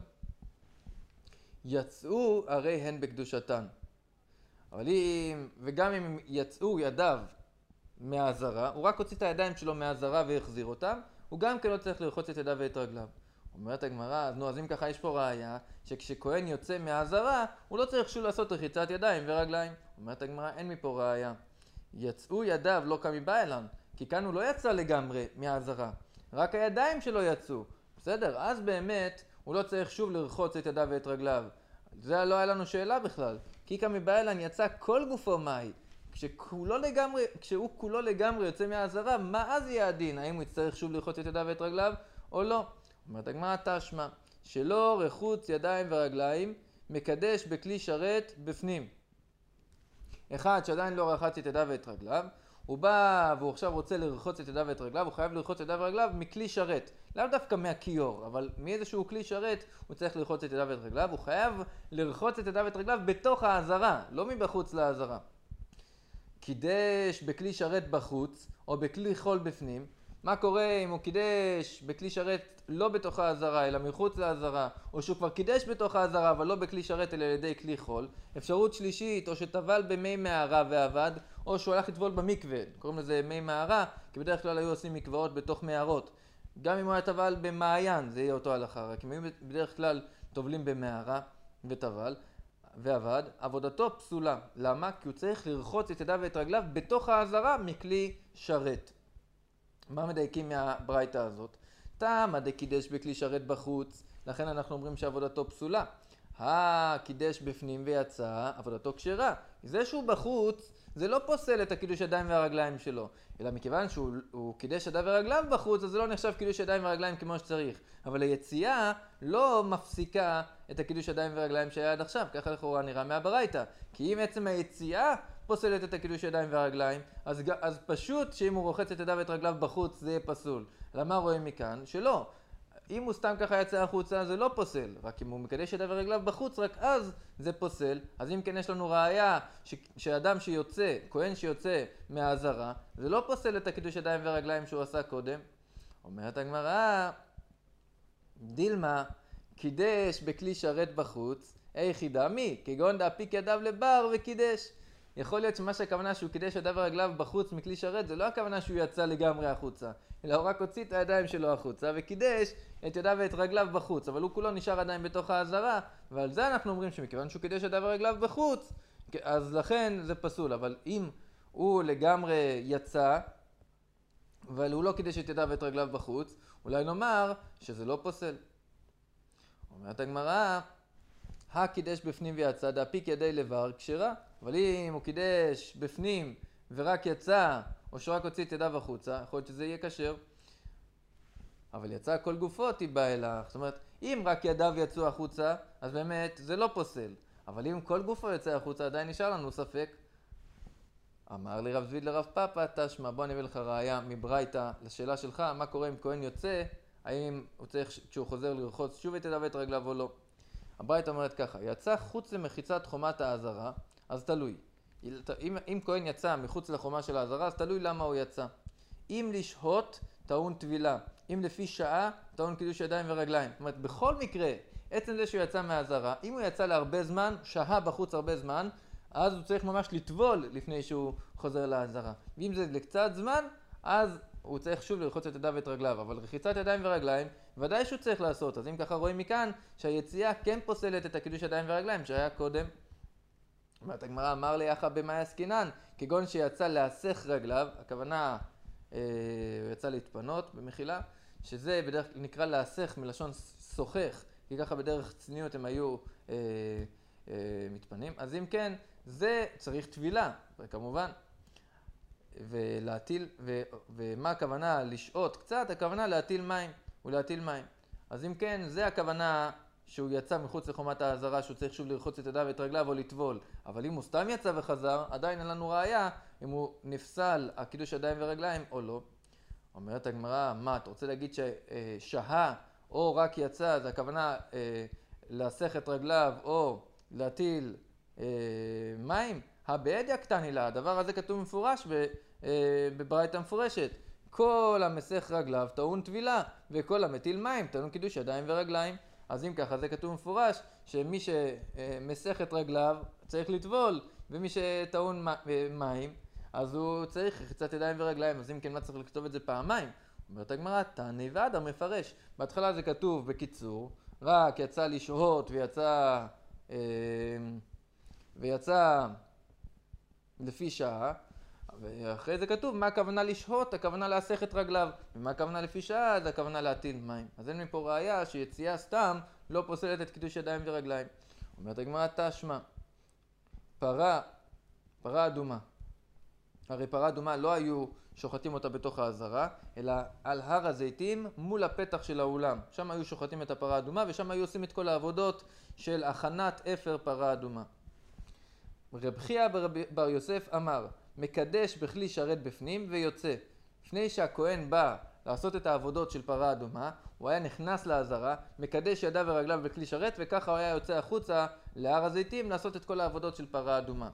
יצאו הרי הן בקדושתן. אבל אם, וגם אם יצאו ידיו מהעזרה, הוא רק הוציא את הידיים שלו מהעזרה והחזיר אותם, הוא גם כן לא צריך לרחוץ את ידיו ואת רגליו. אומרת הגמרא, נו, אז אם ככה יש פה ראיה, שכשכהן יוצא מהעזרה, הוא לא צריך שוב לעשות רחיצת ידיים ורגליים. אומרת הגמרא, אין מפה ראיה. יצאו ידיו לא כמבעלן, כי כאן הוא לא יצא לגמרי מהעזרה, רק הידיים שלו יצאו. בסדר, אז באמת הוא לא צריך שוב לרחוץ את ידיו ואת רגליו. זה לא היה לנו שאלה בכלל, כי כמבעלן יצא כל גופו מהי. כשכולו לגמרי, כשהוא כולו לגמרי יוצא מהעזרה, מה אז יהיה הדין? האם הוא יצטרך שוב לרחוץ את ידיו ואת רגליו או לא? אומרת הגמרא תשמע, שלא רחוץ ידיים ורגליים מקדש בכלי שרת בפנים. אחד שעדיין לא רחץ את ידיו ואת רגליו, הוא בא והוא עכשיו רוצה לרחוץ את ידיו ואת רגליו, הוא חייב לרחוץ את ידיו ורגליו מכלי שרת. לאו דווקא מהכיור, אבל מאיזשהו כלי שרת הוא צריך לרחוץ את ידיו ואת רגליו, הוא חייב לרחוץ את ידיו ואת רגליו בתוך העזרה, לא מבחוץ לעזרה. קידש בכלי שרת בחוץ, או בכלי חול בפנים. מה קורה אם הוא קידש בכלי שרת לא בתוך העזרה, אלא מחוץ לעזרה, או שהוא כבר קידש בתוך העזרה, אבל לא בכלי שרת, אלא על ידי כלי חול? אפשרות שלישית, או שטבל במי מערה ועבד, או שהוא הלך לטבול במקווה. קוראים לזה מי מערה, כי בדרך כלל היו עושים מקוואות בתוך מערות. גם אם הוא היה טבל במעיין, זה יהיה אותו הלכה. רק אם היו בדרך כלל טובלים במערה וטבל ועבד, עבודתו פסולה. למה? כי הוא צריך לרחוץ את ידיו ואת רגליו בתוך העזרה מכלי שרת. מה מדייקים מהברייתא הזאת? תמה דקידש בכלי שרת בחוץ, לכן אנחנו אומרים שעבודתו פסולה. הקידש בפנים ויצא, עבודתו כשרה. זה שהוא בחוץ, זה לא פוסל את הקידוש ידיים והרגליים שלו, אלא מכיוון שהוא קידש ידיו ורגליו בחוץ, אז זה לא נחשב קידוש ידיים ורגליים כמו שצריך. אבל היציאה לא מפסיקה את הקידוש ידיים ורגליים שהיה עד עכשיו, ככה לכאורה נראה מהברייתא. כי אם עצם היציאה פוסלת את הקידוש ידיים והרגליים, אז, אז פשוט שאם הוא רוחץ את ידיו ואת רגליו בחוץ זה יהיה פסול. למה רואים מכאן? שלא. אם הוא סתם ככה יצא החוצה זה לא פוסל, רק אם הוא מקדש ידיו ורגליו בחוץ, רק אז זה פוסל. אז אם כן יש לנו ראיה ש... שאדם שיוצא, כהן שיוצא מהעזרה, זה לא פוסל את הקידוש ידיים ורגליים שהוא עשה קודם. אומרת הגמרא, דילמה, קידש בכלי שרת בחוץ, איכי דמי, כגון דאפיק ידיו לבר וקידש. יכול להיות שמה שהכוונה שהוא קידש ידיו ורגליו בחוץ מכלי שרת, זה לא הכוונה שהוא יצא לגמרי החוצה, אלא הוא רק הוציא את הידיים שלו החוצה וקידש את ידיו ואת רגליו בחוץ, אבל הוא כולו נשאר עדיין בתוך העזרה, ועל זה אנחנו אומרים שמכיוון שהוא קידש ידיו ורגליו בחוץ, אז לכן זה פסול. אבל אם הוא לגמרי יצא, אבל הוא לא קידש את ידיו ואת רגליו בחוץ, אולי נאמר שזה לא פוסל. אומרת הגמרא, הקידש בפנים ויצא, דאפיק ידי לבר כשרה. אבל אם הוא קידש בפנים ורק יצא, או שרק הוציא את ידיו החוצה, יכול להיות שזה יהיה כשר. אבל יצא כל גופו תיבא אלך. זאת אומרת, אם רק ידיו יצאו החוצה, אז באמת זה לא פוסל. אבל אם כל גופו יצא החוצה, עדיין נשאר לנו ספק. אמר לי רב זביד לרב פאפא, תשמע, בוא אני אביא לך ראיה מברייתא לשאלה שלך, מה קורה אם כהן יוצא, האם הוא צריך כשהוא חוזר לרחוץ שוב את ידיו ואת רגליו או לא. הברייתא אומרת ככה, יצא חוץ למחיצת חומת העזרה, אז תלוי. אם, אם כהן יצא מחוץ לחומה של העזרה, אז תלוי למה הוא יצא. אם לשהות, טעון טבילה. אם לפי שעה, טעון קידוש ידיים ורגליים. זאת אומרת, בכל מקרה, עצם זה שהוא יצא מהעזרה, אם הוא יצא להרבה זמן, שהה בחוץ הרבה זמן, אז הוא צריך ממש לטבול לפני שהוא חוזר לעזרה. ואם זה לקצת זמן, אז הוא צריך שוב לרחוץ את ידיו ואת רגליו. אבל רחיצת ידיים ורגליים, ודאי שהוא צריך לעשות. אז אם ככה רואים מכאן, שהיציאה כן פוסלת את הקידוש ידיים ורגליים שהיה קודם. אומרת הגמרא, אמר לי יחא במאי עסקינן, כגון שיצא להסך רגליו, הכוונה אה, הוא יצא להתפנות במחילה, שזה בדרך כלל נקרא להסך מלשון שוחך, כי ככה בדרך צניעות הם היו אה, אה, מתפנים. אז אם כן, זה צריך טבילה, כמובן. ולהטיל, ו, ומה הכוונה לשהות קצת? הכוונה להטיל מים, ולהטיל מים. אז אם כן, זה הכוונה שהוא יצא מחוץ לחומת העזרה, שהוא צריך שוב לרחוץ את ידיו ואת רגליו או לטבול. אבל אם הוא סתם יצא וחזר, עדיין אין לנו ראיה אם הוא נפסל הקידוש ידיים ורגליים או לא. אומרת הגמרא, מה, אתה רוצה להגיד ששהה או רק יצא, זה הכוונה אה, להסך את רגליו או להטיל אה, מים? הבעדיה קטני לה, הדבר הזה כתוב מפורש בברייתא מפורשת. כל המסך רגליו טעון טבילה, וכל המטיל מים טעון קידוש ידיים ורגליים. אז אם ככה, זה כתוב מפורש, שמי שמסך את רגליו צריך לטבול, ומי שטעון מים, אז הוא צריך רחיצת ידיים ורגליים. אז אם כן, מה צריך לכתוב את זה פעמיים? אומרת הגמרא, תעני ואדם מפרש. בהתחלה זה כתוב בקיצור, רק יצא לשהות ויצא, אה, ויצא לפי שעה, ואחרי זה כתוב מה הכוונה לשהות, הכוונה להסך את רגליו, ומה הכוונה לפי שעה, זה הכוונה להטיל מים. אז אין מפה ראיה שיציאה סתם לא פוסלת את קידוש ידיים ורגליים. אומרת הגמרא, תשמע, פרה, פרה אדומה. הרי פרה אדומה לא היו שוחטים אותה בתוך העזרה, אלא על הר הזיתים מול הפתח של האולם. שם היו שוחטים את הפרה אדומה, ושם היו עושים את כל העבודות של הכנת אפר פרה אדומה. רב חייא בר יוסף אמר, מקדש בכלי שרת בפנים ויוצא. לפני שהכהן בא לעשות את העבודות של פרה אדומה, הוא היה נכנס לעזרה, מקדש ידיו ורגליו בכלי שרת, וככה הוא היה יוצא החוצה להר הזיתים לעשות את כל העבודות של פרה אדומה.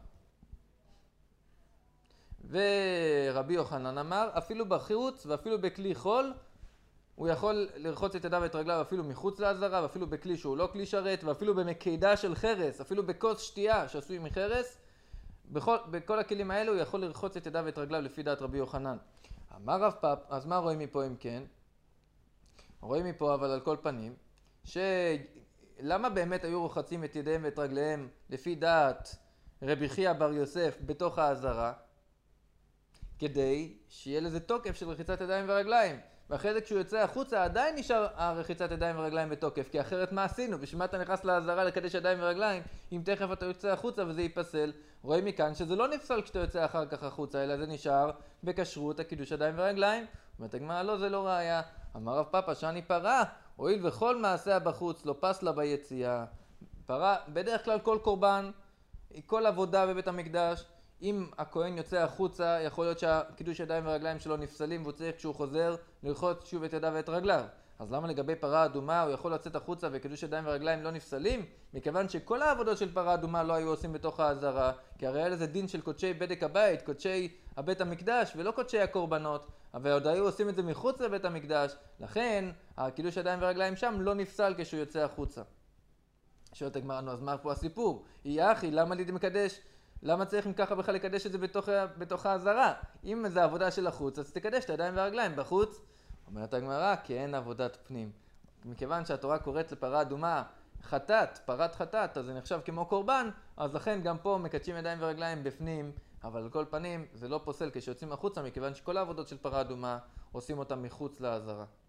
ורבי יוחנן אמר, אפילו בחוץ ואפילו בכלי חול, הוא יכול לרחוץ את ידיו ואת רגליו אפילו מחוץ לעזרה, ואפילו בכלי שהוא לא כלי שרת, ואפילו במקידה של חרס, אפילו בכוס שתייה שעשוי מחרס, בכל, בכל הכלים האלו הוא יכול לרחוץ את ידיו ואת רגליו לפי דעת רבי יוחנן. אמר רב פאפ, אז מה רואים מפה אם כן? רואים מפה אבל על כל פנים, שלמה באמת היו רוחצים את ידיהם ואת רגליהם לפי דעת רבי חייא בר יוסף בתוך העזרה? כדי שיהיה לזה תוקף של רחיצת ידיים ורגליים. ואחרי זה כשהוא יוצא החוצה עדיין נשאר הרחיצת ידיים ורגליים בתוקף, כי אחרת מה עשינו? בשביל מה אתה נכנס לעזרה לקדש ידיים ורגליים אם תכף אתה יוצא החוצה וזה ייפסל? רואים מכאן שזה לא נפסל כשאתה יוצא אחר כך החוצה, אלא זה נשאר בכשרות הקידוש ידיים ורגליים. אומרת הגמרא, לא, זה לא ראיה. אמר רב פאפא, שאני פרה, הואיל וכל מעשיה בחוץ לא פס לה ביציאה. פרה, בדרך כלל כל קורבן, כל עבודה בבית המקדש, אם הכהן יוצא החוצה, יכול להיות שהקידוש ידיים ורגליים שלו נפסלים, והוא צריך כשהוא חוזר לרחוץ שוב את ידיו ואת רגליו. אז למה לגבי פרה אדומה הוא יכול לצאת החוצה וקידוש ידיים ורגליים לא נפסלים? מכיוון שכל העבודות של פרה אדומה לא היו עושים בתוך העזרה, כי הרי היה לזה דין של קודשי בדק הבית, קודשי הבית המקדש, ולא קודשי הקורבנות, אבל עוד היו עושים את זה מחוץ לבית המקדש, לכן הקידוש ידיים ורגליים שם לא נפסל כשהוא יוצא החוצה. שואלת הגמרא, נו, אז מה פה הסיפור? אי אחי, למה לי מקדש? למה צריך ככה בכלל לקדש את זה בתוך, בתוך העזרה? אם זה עבודה של החוץ, אז תקדש את הידיים והרגליים בחוץ. אומרת הגמרא, כי אין עבודת פנים. מכיוון שהתורה קוראת לפרה אדומה חטאת, פרת חטאת, אז זה נחשב כמו קורבן, אז לכן גם פה מקדשים ידיים ורגליים בפנים, אבל על כל פנים זה לא פוסל כשיוצאים החוצה, מכיוון שכל העבודות של פרה אדומה עושים אותם מחוץ לעזרה.